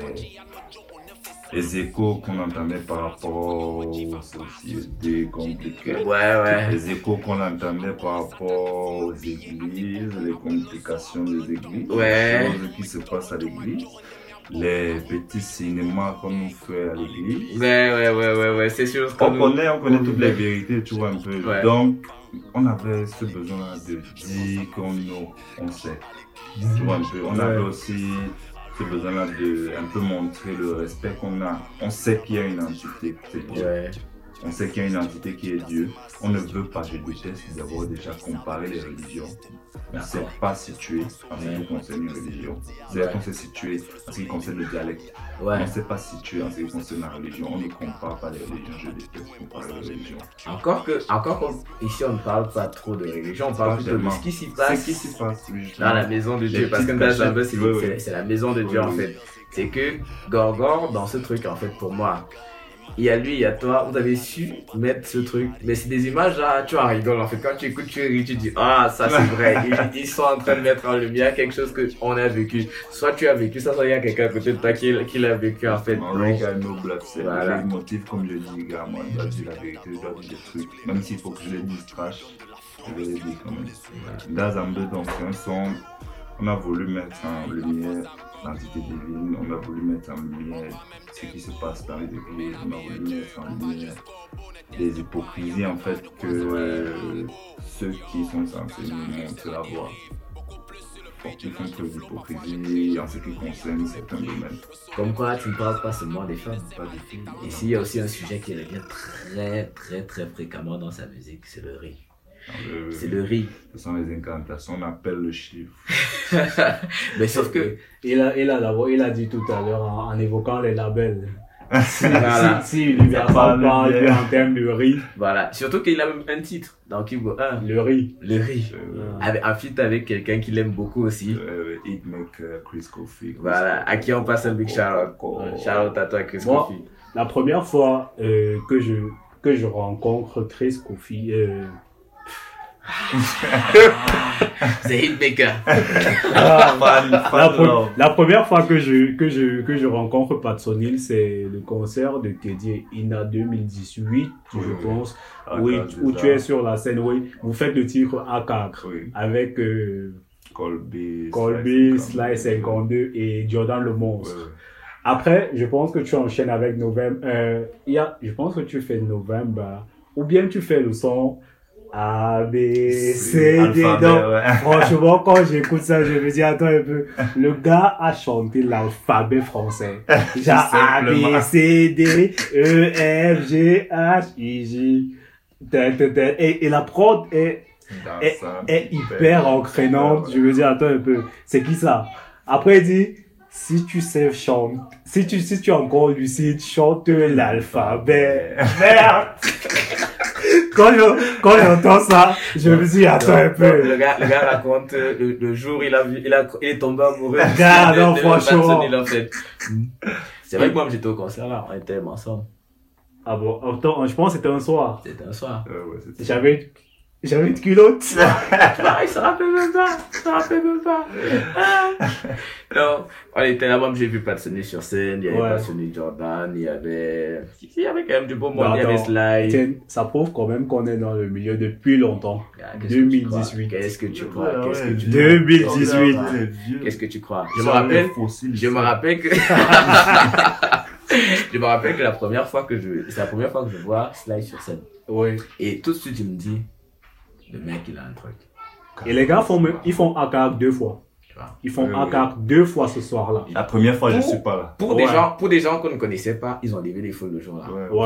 les échos qu'on entendait par rapport aux sociétés compliquées. Ouais. Les échos qu'on entendait par rapport aux églises, les complications des églises. Ouais. Les choses qui se passent à l'église. Les petits cinémas qu'on nous fait à l'église. Ouais, c'est sûr. On connaît toutes les vérités, tu vois un peu. Ouais. Donc, on avait ce besoin de dire qu'on sait. Tu vois un peu. On avait aussi ce besoin-là de un peu montrer le respect qu'on a. On sait qu'il y a une entité, c'est Dieu. Ouais. On sait qu'il y a une entité qui est Dieu. On ne veut pas, je déteste d'avoir déjà comparé les religions. On ne s'est pas situé en ce qui concerne une religion. C'est-à-dire qu'on s'est situé en ce qui concerne le dialecte. Ouais. On ne s'est pas situé en ce qui concerne la religion. On ne compare pas les religions. Je déteste comparer les religions. Encore que ici on ne parle pas trop de religion, on parle plutôt de ce qui s'y passe. Ce qui s'y passe, oui, dans la maison de Dieu. Parce que dans c'est la maison de Dieu en fait. C'est que Gorgor, dans ce truc en fait, pour moi, il y a lui, il y a toi, vous avez su mettre ce truc. Mais c'est des images là, tu en rigoles en fait. Quand tu écoutes, tu ris, tu dis ah, ça c'est vrai. Ils sont en train de mettre en lumière quelque chose qu'on a vécu. Soit tu as vécu ça, soit il y a quelqu'un à côté de toi qui l'a vécu en fait. C'est le motif, comme je dis, gars, moi, je dois dire la vérité, je dois dire des trucs. Même s'il faut que je les dise trash, je vais les dire quand même. Dans Zambé, donc, c'est un son, on a voulu mettre en lumière l'entité divine, on a voulu mettre en lumière ce qui se passe dans les églises, on a voulu mettre en lumière des hypocrisies en fait que ceux qui sont censés nous montrer la voie. Ils font preuve d'hypocrisie en ce qui concerne certains domaines. Comme quoi, tu ne parles pas seulement des femmes. Pas du tout. Ici, il y a aussi un sujet qui revient très fréquemment dans sa musique, c'est le riz. C'est le riz. Ce sont les incantations, on appelle le chiffre. Mais sauf que... Il a dit tout à l'heure en évoquant les labels. Si il lui a pas parlé en termes de riz. Voilà, surtout qu'il a même un titre dans Kimbo 1. Le riz. Avec un feat avec quelqu'un qu'il aime beaucoup aussi. Hitmaker, Chris Coffey. Voilà, à qui on passe un big shout-out. Shout-out à toi, Chris Coffey. La première fois que je rencontre Chris Coffey, c'est Hitmaker. La première fois que je rencontre Patsonil, c'est le concert de Teddy Ina 2018, je pense, où tu es sur la scène, oui, vous faites le titre A4 avec Colby, Sly 52 et Jordan le Monstre. Après, je pense que tu enchaînes avec November. Je pense que tu fais November, ou bien tu fais le son A, B, C, D. Donc, franchement, quand j'écoute ça, je me dis, attends un peu, le gars a chanté l'alphabet français. Genre A, B, C, D, E, F, G, H, I, J. Et la prod est hyper entraînante. Je me dis, attends un peu, c'est qui ça? Après, il dit, si tu sais chanter, si tu es encore lucide, chante l'alphabet. Merde! quand j'entends ça, je me dis, attends un peu. Le gars raconte le jour il est tombé amoureux. Ah, non, franchement. En fait. C'est vrai que moi j'étais au concert là, on était ensemble. Ah bon, attends, je pense que c'était un soir. C'était un soir. Ouais, c'était... J'avais une culotte. Il se rappelle même pas. Non, on était là-bas, j'ai vu Patsoni sur scène, il y avait Patsoni Jordan, il y avait quand même du beau monde, il y avait Sly. Tiens, ça prouve quand même qu'on est dans le milieu depuis longtemps. 2018. Qu'est-ce que tu crois? 2018. Qu'est-ce que tu crois? Je me rappelle que je me rappelle que c'est la première fois que je vois Sly sur scène. Oui. Et tout de suite, je me dis, le mec, il a un truc. Et les gars ils font ACAC 2 fois. Ils font ACAC 2 fois ce soir-là. La première fois, je suis pas là. Pour des gens qu'on ne connaissait pas, ils ont levé les foules le jour-là.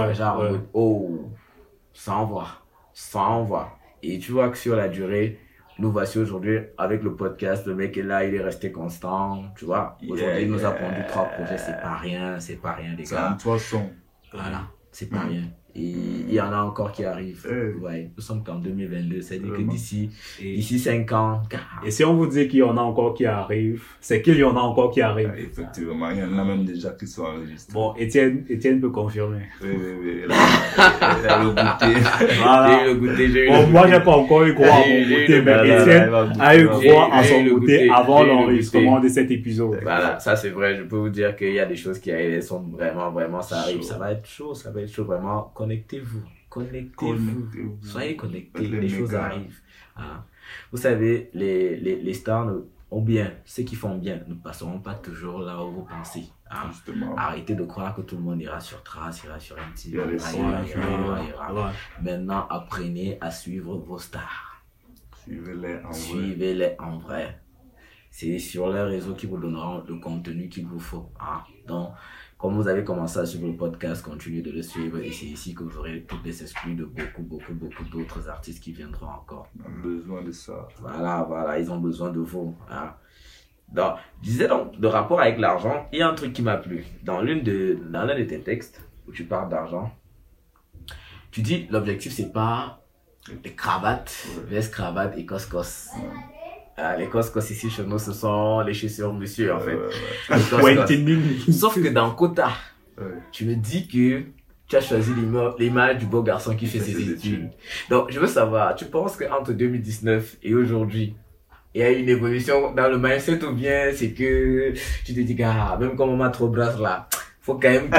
Ça envoie. Et tu vois que sur la durée, nous voici aujourd'hui avec le podcast. Le mec est là, il est resté constant. Tu vois, aujourd'hui, il nous a pondu 3 projets. C'est pas rien, les gars. Voilà, c'est pas rien. Et il y en a encore qui arrivent. Ouais, nous sommes qu'en 2022, c'est-à-dire que d'ici 5 ans. Et si on vous dit qu'il y en a encore qui arrivent, c'est qu'il y en a encore qui arrivent. Effectivement, il y en a même déjà qui sont enregistrés. Bon, Étienne peut confirmer. Oui. Il a le goûter. Voilà. J'ai eu le goûter. Bon, moi, j'ai pas encore eu droit à mon goûter, mais Étienne a eu droit à son goûter avant l'enregistrement de cet épisode. Voilà, ça c'est vrai. Je peux vous dire qu'il y a des choses qui arrivent, elles sont vraiment, ça arrive. Ça va être chaud, vraiment. Connectez-vous. Soyez connectés, les choses arrivent. Hein. Vous savez, les stars ont bien, ceux qui font bien ne passeront pas toujours là où vous pensez. Hein. Arrêtez de croire que tout le monde ira sur Trace, ira sur MTV, ira. Maintenant, apprenez à suivre vos stars. Suivez-les en vrai. C'est sur les réseaux qui vous donneront le contenu qu'il vous faut. Hein. Donc, comme vous avez commencé à suivre le podcast, continuez de le suivre et c'est ici que vous aurez toutes les exclus de beaucoup d'autres artistes qui viendront encore. On a besoin de ça. Voilà, ils ont besoin de vous. Hein. Donc, je disais donc, de rapport avec l'argent, il y a un truc qui m'a plu. Dans l'un de tes textes où tu parles d'argent, tu dis l'objectif c'est pas les cravates, veste, cravate et cos-cos. Les cos-cos ici chez nous, ce sont les chaussures monsieur en fait. Sauf que dans Kota, tu me dis que tu as choisi l'image du beau garçon qui fait ses études. Donc je veux savoir, tu penses qu'entre 2019 et aujourd'hui, il y a une évolution dans le mindset ou bien c'est que tu te dis que même comme on m'a trop brasse là, faut quand même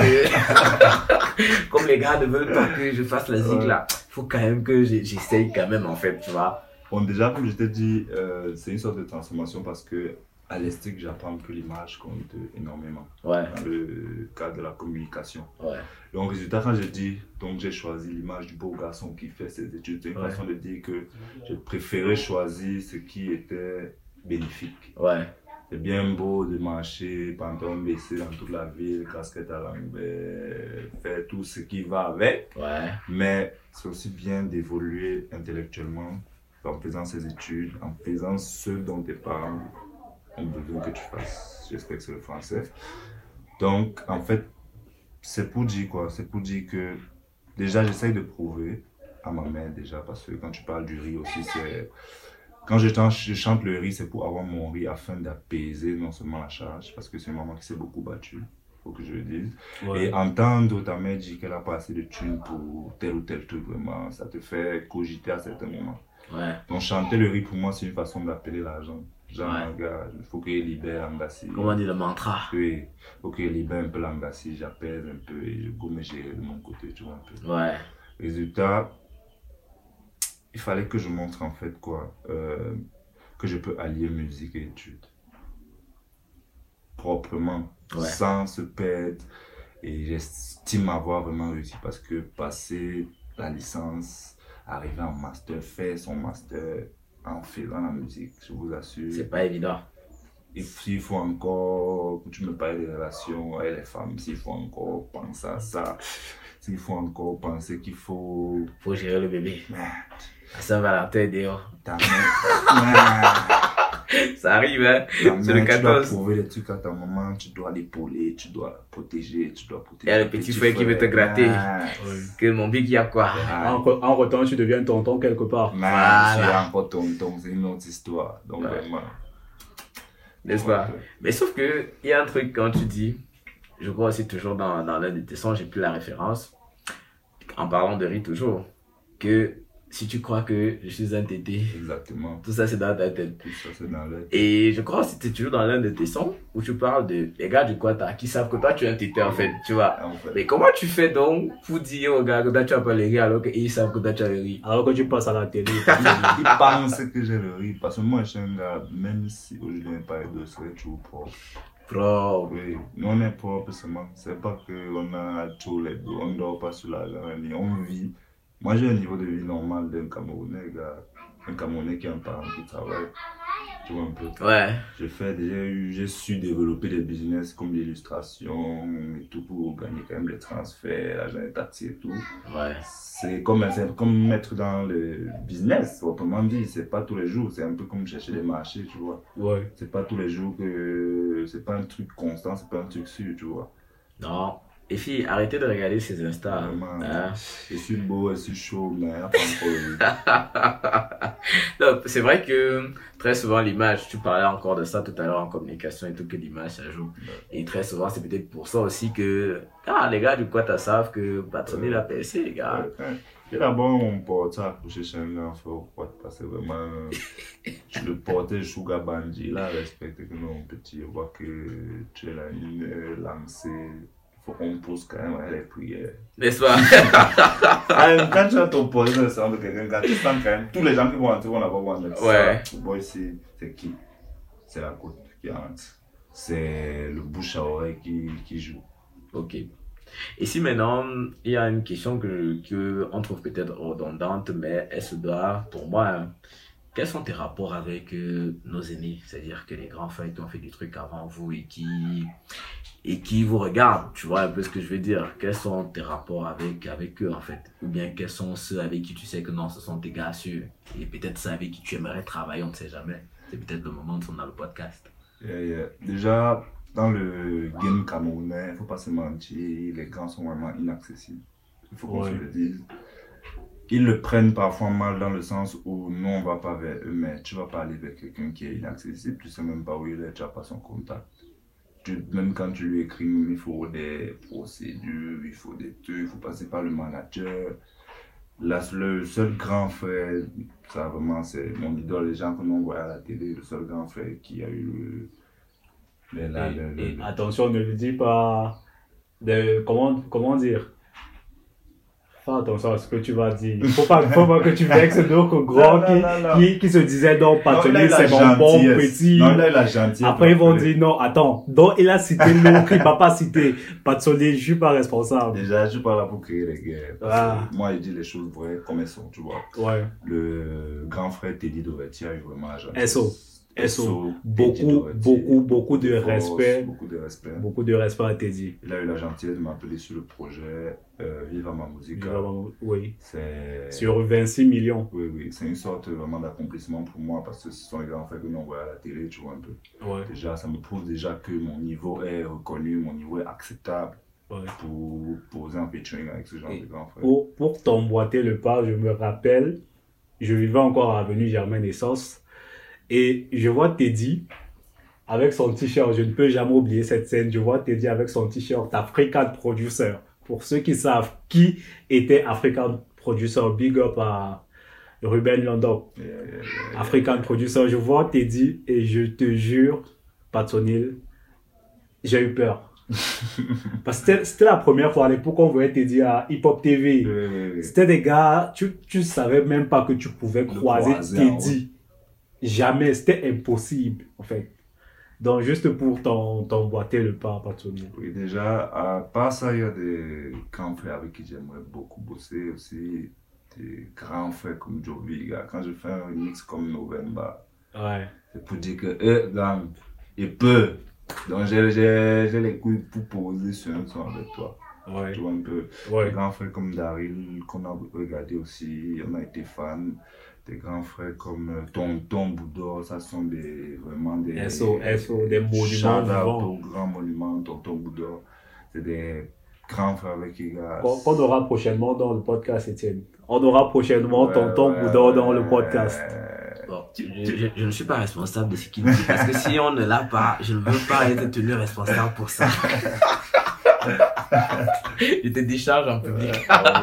que comme les gars ne veulent pas que je fasse la zig là, faut quand même que j'essaye quand même en fait, tu vois. Bon, déjà, comme je t'ai dit, c'est une sorte de transformation parce que à l'esthétique, j'apprends que l'image compte énormément dans le cadre de la communication. Donc, résultat, quand je dis, donc j'ai choisi l'image du beau garçon qui fait ses études, c'est une façon de dire que je préférais choisir ce qui était bénéfique. C'est bien beau de marcher, pantalon baissé dans toute la ville, casquette à l'envers, faire tout ce qui va avec. Mais c'est aussi bien d'évoluer intellectuellement en faisant ses études, en faisant ce dont tes parents ont besoin que tu fasses. J'espère que c'est le français. Donc, en fait, c'est pour dire quoi? C'est pour dire que déjà, j'essaye de prouver à ma mère déjà, parce que quand tu parles du riz aussi, c'est... Quand je chante le riz, c'est pour avoir mon riz afin d'apaiser non seulement la charge, parce que c'est une maman qui s'est beaucoup battue, faut que je le dise. Et entendre ta mère dire qu'elle n'a pas assez de thunes pour tel ou tel truc, vraiment, ça te fait cogiter à certains moments. Donc chanter le riz pour moi c'est une façon d'appeler l'argent. Genre gars, il faut qu'il libère l'angassi. Comment on dit le mantra? Oui, il faut qu'il libère un peu l'angassi, j'appelle un peu et je go me gérer de mon côté, tu vois un peu. Résultat, il fallait que je montre en fait quoi, que je peux allier musique et études. Proprement, sans se perdre. Et j'estime avoir vraiment réussi parce que passer la licence, arriver en master, faire son master en faisant la musique, je vous assure. C'est pas évident. S'il faut encore, tu me parles des relations avec les femmes, s'il faut encore penser à ça, s'il faut encore penser qu'il faut... Faut gérer le bébé. À Saint-Valentin, dehors. Ça arrive, hein. Ta C'est le mère, tu dois 14. prouver des trucs à ta maman, tu dois l'épauler, tu dois la protéger, tu dois protéger. Il y a le ton petit frère qui veut te gratter. Ah, Que mon big, il y a quoi? En retour, tu deviens tonton quelque part. man, Voilà. c'est encore tonton, c'est une autre histoire. Donc Ouais. vraiment. N'est-ce pas? Mais sauf que, il y a un truc quand tu dis, je crois aussi toujours dans l'un de tes sons, j'ai plus la référence, en parlant de riz toujours, que si tu crois que je suis un tété, Exactement. tout ça c'est dans ta tête. Tout ça, c'est dans l'air. Et je crois aussi que tu es toujours dans l'un de tes sons où tu parles de les gars du Quata qui savent que toi tu es un tété en fait, tu vois. En fait. Mais comment tu fais donc pour dire aux gars que toi tu as pas les riz alors qu'ils savent que toi tu as les riz? Alors que tu passes à la télé. Ils pensent que j'ai le riz. Parce que moi, je suis un gars, même si aujourd'hui on parle de serait toujours propre. Bro, Oui, nous on est propre seulement. C'est pas qu'on a tout les dos, on dort pas sur la garnie, on vit. Moi, j'ai un niveau de vie normal d'un Camerounais, gars. Un Camerounais qui a un parent qui travaille. Tu vois un peu. ouais. J'ai su développer des business comme l'illustration et tout pour gagner quand même des transferts, l'argent des taxis et tout. Ouais. C'est comme mettre dans le business, autrement dit, c'est pas tous les jours, c'est un peu comme chercher des marchés, tu vois. Ouais. C'est pas tous les jours que c'est pas un truc constant, c'est pas un truc sûr, tu vois. Non. Et filles, arrêtez de regarder ces Insta. Vraiment, Hein. je suis beau, je suis chaud, mais y a pas encore Non, c'est vrai que très souvent l'image, tu parlais encore de ça tout à l'heure en communication et tout, que l'image ça joue. Et très souvent c'est peut-être pour ça aussi que les gars du Quata savent que Batsoni l'a percé, les gars. Et d'abord, on porte ça accroché chez un gars, parce que vraiment, je le portais Sugar Bandit, là, respecte que non, petit, on voit que tu es là, une lancée. Faut qu'on pousse quand même à les prières. N'est-ce pas? Quand tu as ton projet de sang de quelqu'un, quand tu sens quand même, tous les gens qui vont entrer vont avoir besoin de ça. Ouais. Bon, ici, c'est qui? C'est la côte qui entre. C'est le bouche à oreille qui joue. Ok. Et si maintenant, il y a une question que on trouve peut-être redondante, mais elle se doit, pour moi, hein, quels sont tes rapports avec nos aînés? C'est-à-dire que les grands frères qui ont fait des trucs avant vous et qui vous regardent, tu vois un peu ce que je veux dire. Quels sont tes rapports avec eux en fait? Ou bien quels sont ceux avec qui tu sais que non, ce sont tes gars sûrs? Et peut-être ceux avec qui tu aimerais travailler, on ne sait jamais. C'est peut-être le moment de dans le podcast. Déjà, dans le game camerounais, il ne faut pas se mentir, les grands sont vraiment inaccessibles. Il faut qu'on se le dise. Ils le prennent parfois mal dans le sens où nous on ne va pas vers eux, mais tu ne vas pas aller vers quelqu'un qui est inaccessible, tu ne sais même pas où il est, tu n'as pas son contact. Même quand tu lui écris, il faut des procédures, il faut des trucs, il faut passer par le manager. Là, le seul grand frère, ça vraiment c'est mon idole, les gens que nous on voit à la télé, le seul grand frère qui a eu Et attention, ne le dis pas. Comment dire? Fais attention à ce que tu vas dire. Faut pas que tu vexes d'autres grands qui se disaient donc Patonnier c'est mon bon petit. Non, là, il a gentil. Après ils vont dire non, attends. Donc il a cité l'autre, il m'a pas cité. Patonnier, je suis pas responsable. Déjà, je suis pas là pour créer des guerres. Parce que moi, je dis les choses vraies comme elles sont, tu vois. Ouais. Le grand frère Teddy Dovetti a eu vraiment la SO. Beaucoup de respect. Beaucoup de respect. Beaucoup de respect à Teddy. Il a eu la gentillesse de m'appeler sur le projet Viva ma musique. Oui. C'est... Sur 26 millions. Oui. C'est une sorte vraiment d'accomplissement pour moi parce que ce sont les grands frères que nous on voit à la télé, tu vois un peu. Ouais. Déjà, ça me prouve déjà que mon niveau est reconnu, mon niveau est acceptable. Ouais. Pour poser un featuring avec ce genre de grands frères. Pour t'emboîter le pas, je me rappelle, je vivais encore à Avenue Germaine Essence. Et je vois Teddy avec son t-shirt, je ne peux jamais oublier cette scène, je vois Teddy avec son t-shirt African Producer. Pour ceux qui savent qui était African Producer, big up à Ruben London. African Producer, je vois Teddy et je te jure, Patonil, j'ai eu peur. Parce que c'était la première fois à l'époque qu'on voyait Teddy à Hip Hop TV. Oui. C'était des gars, tu savais même pas que tu pouvais croiser Teddy. Jamais, c'était impossible en fait. Donc juste pour t'emboîter le pas, Patonil. Oui, déjà, à part ça, il y a des grands frères avec qui j'aimerais beaucoup bosser aussi. Des grands frères comme Joe Viga. Quand je fais un remix comme November, c'est pour dire que gang, il peut. Donc j'ai les couilles pour poser sur un son avec toi. Ouais. Tu vois un peu. Ouais. Des grands frères comme Daryl, qu'on a regardé aussi, on a été fans. Des grands frères comme Tonton Boudor, ça sont vraiment des... SO, des monuments shout-out vivants. aux grands monuments, Tonton Boudor. C'est des grands frères avec qui gars. Qu'on aura prochainement dans le podcast, Étienne. On aura prochainement Tonton Boudor dans le podcast. Bon, je ne suis pas responsable de ce qu'il dit, parce que si on ne l'a pas, je ne veux pas être tenu responsable pour ça. Il te décharge en public.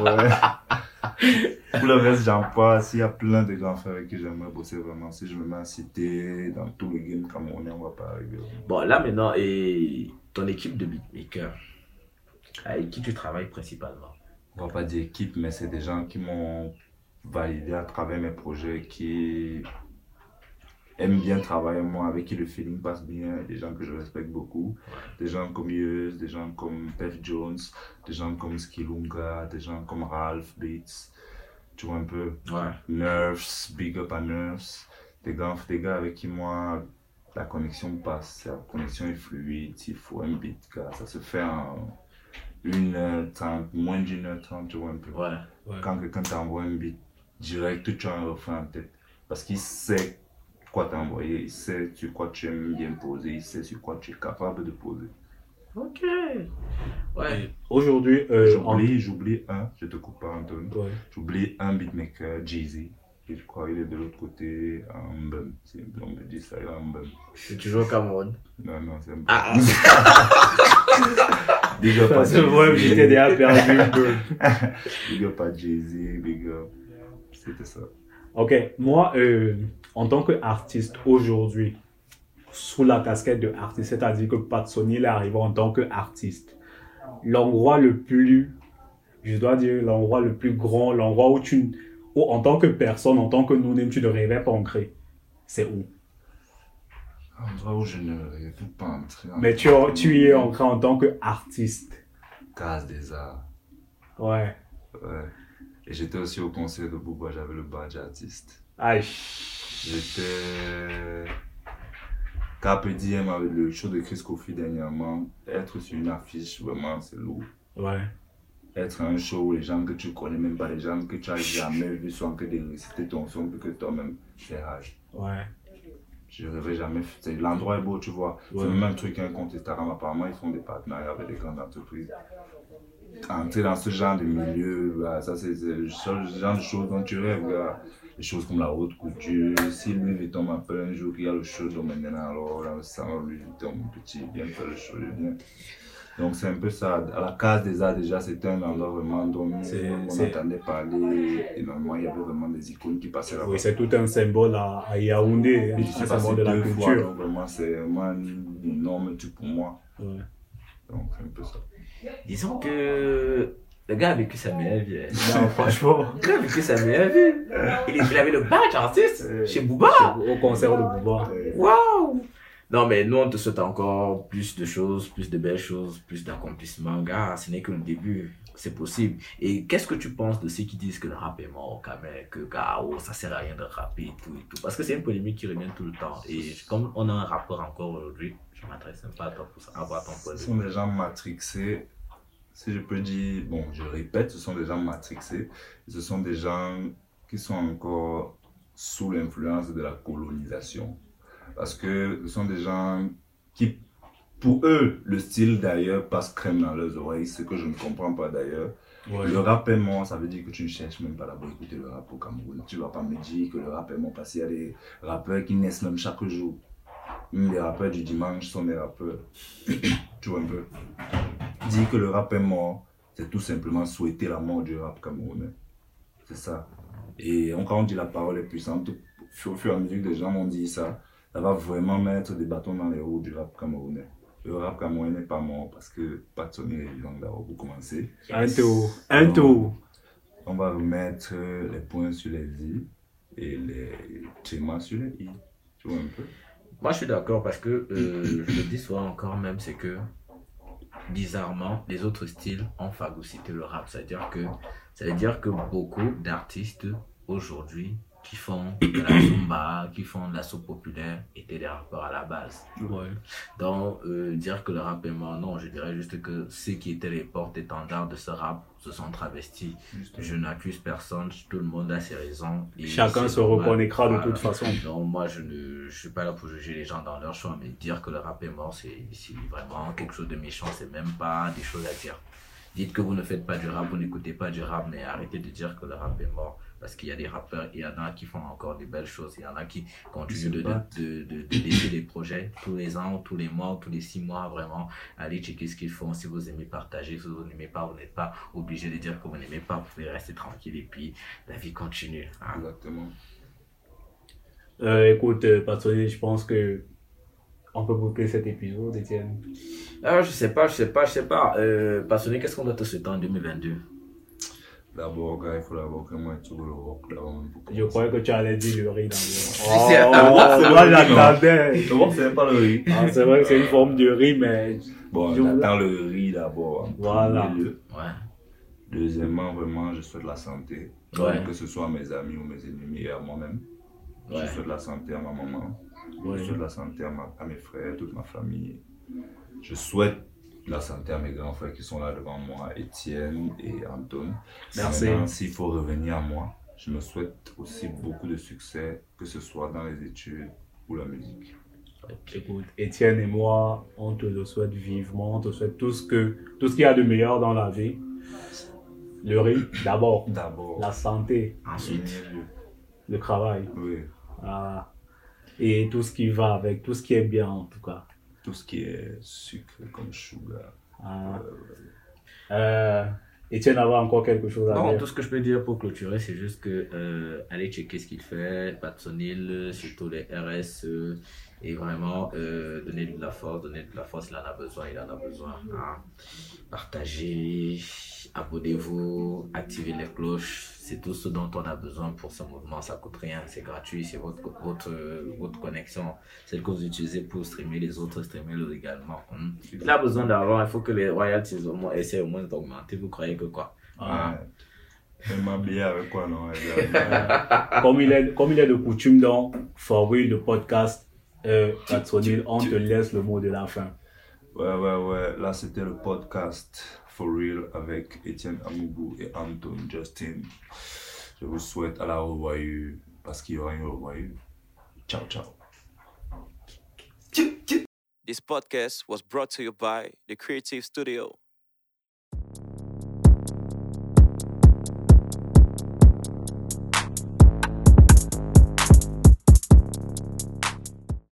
Pour le reste, j'en passe. Il y a plein de grands frères avec qui j'aimerais bosser vraiment. Si je me mets à citer dans tout le game camerounais, on va pas arriver. Bon, là maintenant, et ton équipe de beatmakers, avec qui tu travailles principalement? On va pas dire équipe, mais c'est des gens qui m'ont validé à travers mes projets, qui aiment bien travailler moi, avec qui le feeling passe bien, des gens que je respecte beaucoup, des gens comme Yeuz, des gens comme Pef Jones, des gens comme Skilunga, des gens comme Ralph Beats, tu vois un peu, Nerves, Big Up à Nerves, des gars avec qui moi la connexion passe, la connexion est fluide, il faut un beat, ça se fait en 1h30, moins d'1h30, tu vois un peu. Quand quelqu'un t'envoie un beat, direct tu as un refrain en tête, parce qu'il sait quoi t'envoyer, il sait sur quoi tu aimes bien poser, il sait sur quoi tu es capable de poser. Ok. Ouais. Aujourd'hui, j'oublie un, je te coupe pas Antoine, j'oublie un beatmaker, Jeezy, et je crois qu'il est de l'autre côté, en Mbum, on me dit ça, il est en Mbum. C'est toujours au Cameroun. Non, c'est Mbum. Big up à Jay-Z. J'étais déjà perdu. Big up à Jay-Z, big up. C'était ça. Ok, moi, en tant qu'artiste aujourd'hui, sous la casquette de artiste, c'est-à-dire que Pat Sony est arrivé en tant qu'artiste, l'endroit le plus, je dois dire l'endroit le plus grand, l'endroit où en tant que personne, en tant que nous-mêmes, tu ne rêvais pas ancrer, c'est où? Un endroit où je ne rêvais pas entrer. Mais tu y es ancré en tant qu'artiste. Case des Arts. Ouais. Et j'étais aussi au concert de Booba, j'avais le badge artiste. Aïe. J'étais Carpe Diem avec le show de Chris Kofi dernièrement. Être sur une affiche, vraiment, c'est lourd. Ouais. Être un show où les gens que tu connais même pas, les gens que tu as jamais vu sont en train de réciter ton son que toi-même, c'est rare. Ouais. Je rêvais jamais. L'endroit est beau, tu vois. C'est même un truc incontestable. Apparemment, ils font des partenariats avec des grandes entreprises. Entrer dans ce genre de milieu, ça c'est le genre de choses dont tu rêves, gars. Des choses comme la haute couture. Si Louis Vuitton m'appelle un jour qu'il y a le show de maintenant, alors là, ça va Louis Vuitton, mon petit, viens faire le show, je viens. Donc c'est un peu ça. À la Case des Arts déjà, c'était un endroit vraiment dont on entendait parler énormément. Il y avait vraiment des icônes qui passaient là-bas. Oui, c'est tout un symbole à Yaoundé, un symbole de la culture. Fois, donc vraiment, c'est vraiment un énorme truc pour moi. Ouais. Donc c'est un peu ça. Disons que le gars a vécu sa meilleure vie. Non, franchement. Le gars a vécu sa meilleure vie. Il avait le badge artiste chez Booba. Au concert de Booba. Waouh! Non, mais nous, on te souhaite encore plus de choses, plus de belles choses, plus d'accomplissements. Gars, ce n'est que le début. C'est possible. Et qu'est-ce que tu penses de ceux qui disent que le rap est mort, quand même, que ça sert à rien de rapper et tout et tout? Parce que c'est une polémique qui revient tout le temps. Et comme on a un rappeur encore aujourd'hui, je m'adresse même pas à toi pour avoir ton point de vue. Ce sont des gens matrixés. Si je peux dire, bon, je répète, ce sont des gens matrixés. Ce sont des gens qui sont encore sous l'influence de la colonisation. Parce que ce sont des gens qui, pour eux, le style d'ailleurs passe crème dans leurs oreilles, ce que je ne comprends pas d'ailleurs. Ouais. Le rap est mort, ça veut dire que tu ne cherches même pas d'abord à écouter le rap au Cameroun. Tu ne vas pas me dire que le rap est mort parce qu'il y a des rappeurs qui naissent même chaque jour. Même les rappeurs du dimanche sont des rappeurs. Tu vois un peu. Dire que le rap est mort, c'est tout simplement souhaiter la mort du rap camerounais. C'est ça. Et quand on dit la parole est puissante, au fur et à mesure que les gens m'ont dit ça, ça va vraiment mettre des bâtons dans les roues du rap camerounais. Le rap camerounais n'est pas mort parce que Pat Sony est vivant d'abord pour commencer. Un tour. On va remettre les points sur les i et les thémas sur les i. Tu vois un peu? Moi je suis d'accord parce que je le dis souvent encore même, c'est que bizarrement les autres styles ont phagocyté le rap. C'est-à-dire que beaucoup d'artistes aujourd'hui qui font de la zumba, qui font de la soupe populaire, étaient des rappeurs à la base. Ouais. Donc, dire que le rap est mort, non, je dirais juste que ceux qui étaient les porte-étendards de ce rap se sont travestis. Je n'accuse personne, tout le monde a ses raisons. Et Chacun c'est se normal. reconnaîtra de Voilà. toute façon. Donc, moi, je ne suis pas là pour juger les gens dans leur choix, mais dire que le rap est mort, c'est vraiment quelque chose de méchant, c'est même pas des choses à dire. Dites que vous ne faites pas du rap, vous n'écoutez pas du rap, mais arrêtez de dire que le rap est mort. Parce qu'il y a des rappeurs, il y en a qui font encore des belles choses, il y en a qui continuent de laisser des projets tous les ans, tous les mois, tous les 6 mois, vraiment. Allez checker ce qu'ils font. Si vous aimez partager, si vous n'aimez pas, vous n'êtes pas obligé de dire que vous n'aimez pas, vous pouvez rester tranquille et puis la vie continue. Hein. Exactement. Écoute, Patsoni, je pense que on peut boucler cet épisode, Étienne. Je sais pas. Passionné, qu'est-ce qu'on doit te souhaiter en 2022? D'abord, gars, il faut d'abord que moi, tu le rock d'abord. Je croyais que tu allais dire le riz dans le... C'est- moi j'attendais. Comment c'est pas le riz? Ah, c'est vrai que c'est une forme de riz, mais... Bon, Je- on attend le riz d'abord. en Voilà. premier lieu. Ouais. Deuxièmement, vraiment, je souhaite la santé. Ouais. Que ce soit à mes amis ou mes ennemis et à moi-même. Ouais. Je souhaite la santé à ma maman. Ouais. Je souhaite la santé à mes frères, toute ma famille. Je souhaite la santé à mes grands frères qui sont là devant moi, Étienne et Anton. Merci. Maintenant, s'il faut revenir à moi, je me souhaite aussi beaucoup de succès, que ce soit dans les études ou la musique. Écoute, Étienne et moi, on te le souhaite vivement, on te souhaite tout ce qu'il y a de meilleur dans la vie. Le riz, d'abord. D'abord, La santé, Ensuite, le travail. oui, Ah. Et tout ce qui va avec, tout ce qui est bien en tout cas. tout ce qui est sucre comme sugar. Ah. Étienne avait encore quelque chose à non, dire. tout ce que je peux dire pour clôturer, c'est juste que allez checker ce qu'il fait, Patsonil, surtout les RS, et vraiment donner de la force, il en a besoin, hein. Partagez, abonnez-vous, activez les cloches, c'est tout ce dont on a besoin pour ce mouvement, ça coûte rien, c'est gratuit, c'est votre connexion, celle que vous utilisez pour streamer les autres, streamez-le également. Il a besoin d'avoir, il faut que les royalties essaient au moins d'augmenter, vous croyez que quoi? Ah. Elle m'a bien avec quoi, non? Comme il est de coutume dans For Real, le podcast, Patsonil, on te laisse le mot de la fin. Ouais. Là, c'était le podcast For Real avec Étienne Amougou et Anton Justin. Je vous souhaite à la revoyure parce qu'il y aura une revoyure. Ciao, ciao. This podcast was brought to you by The Creative Studio.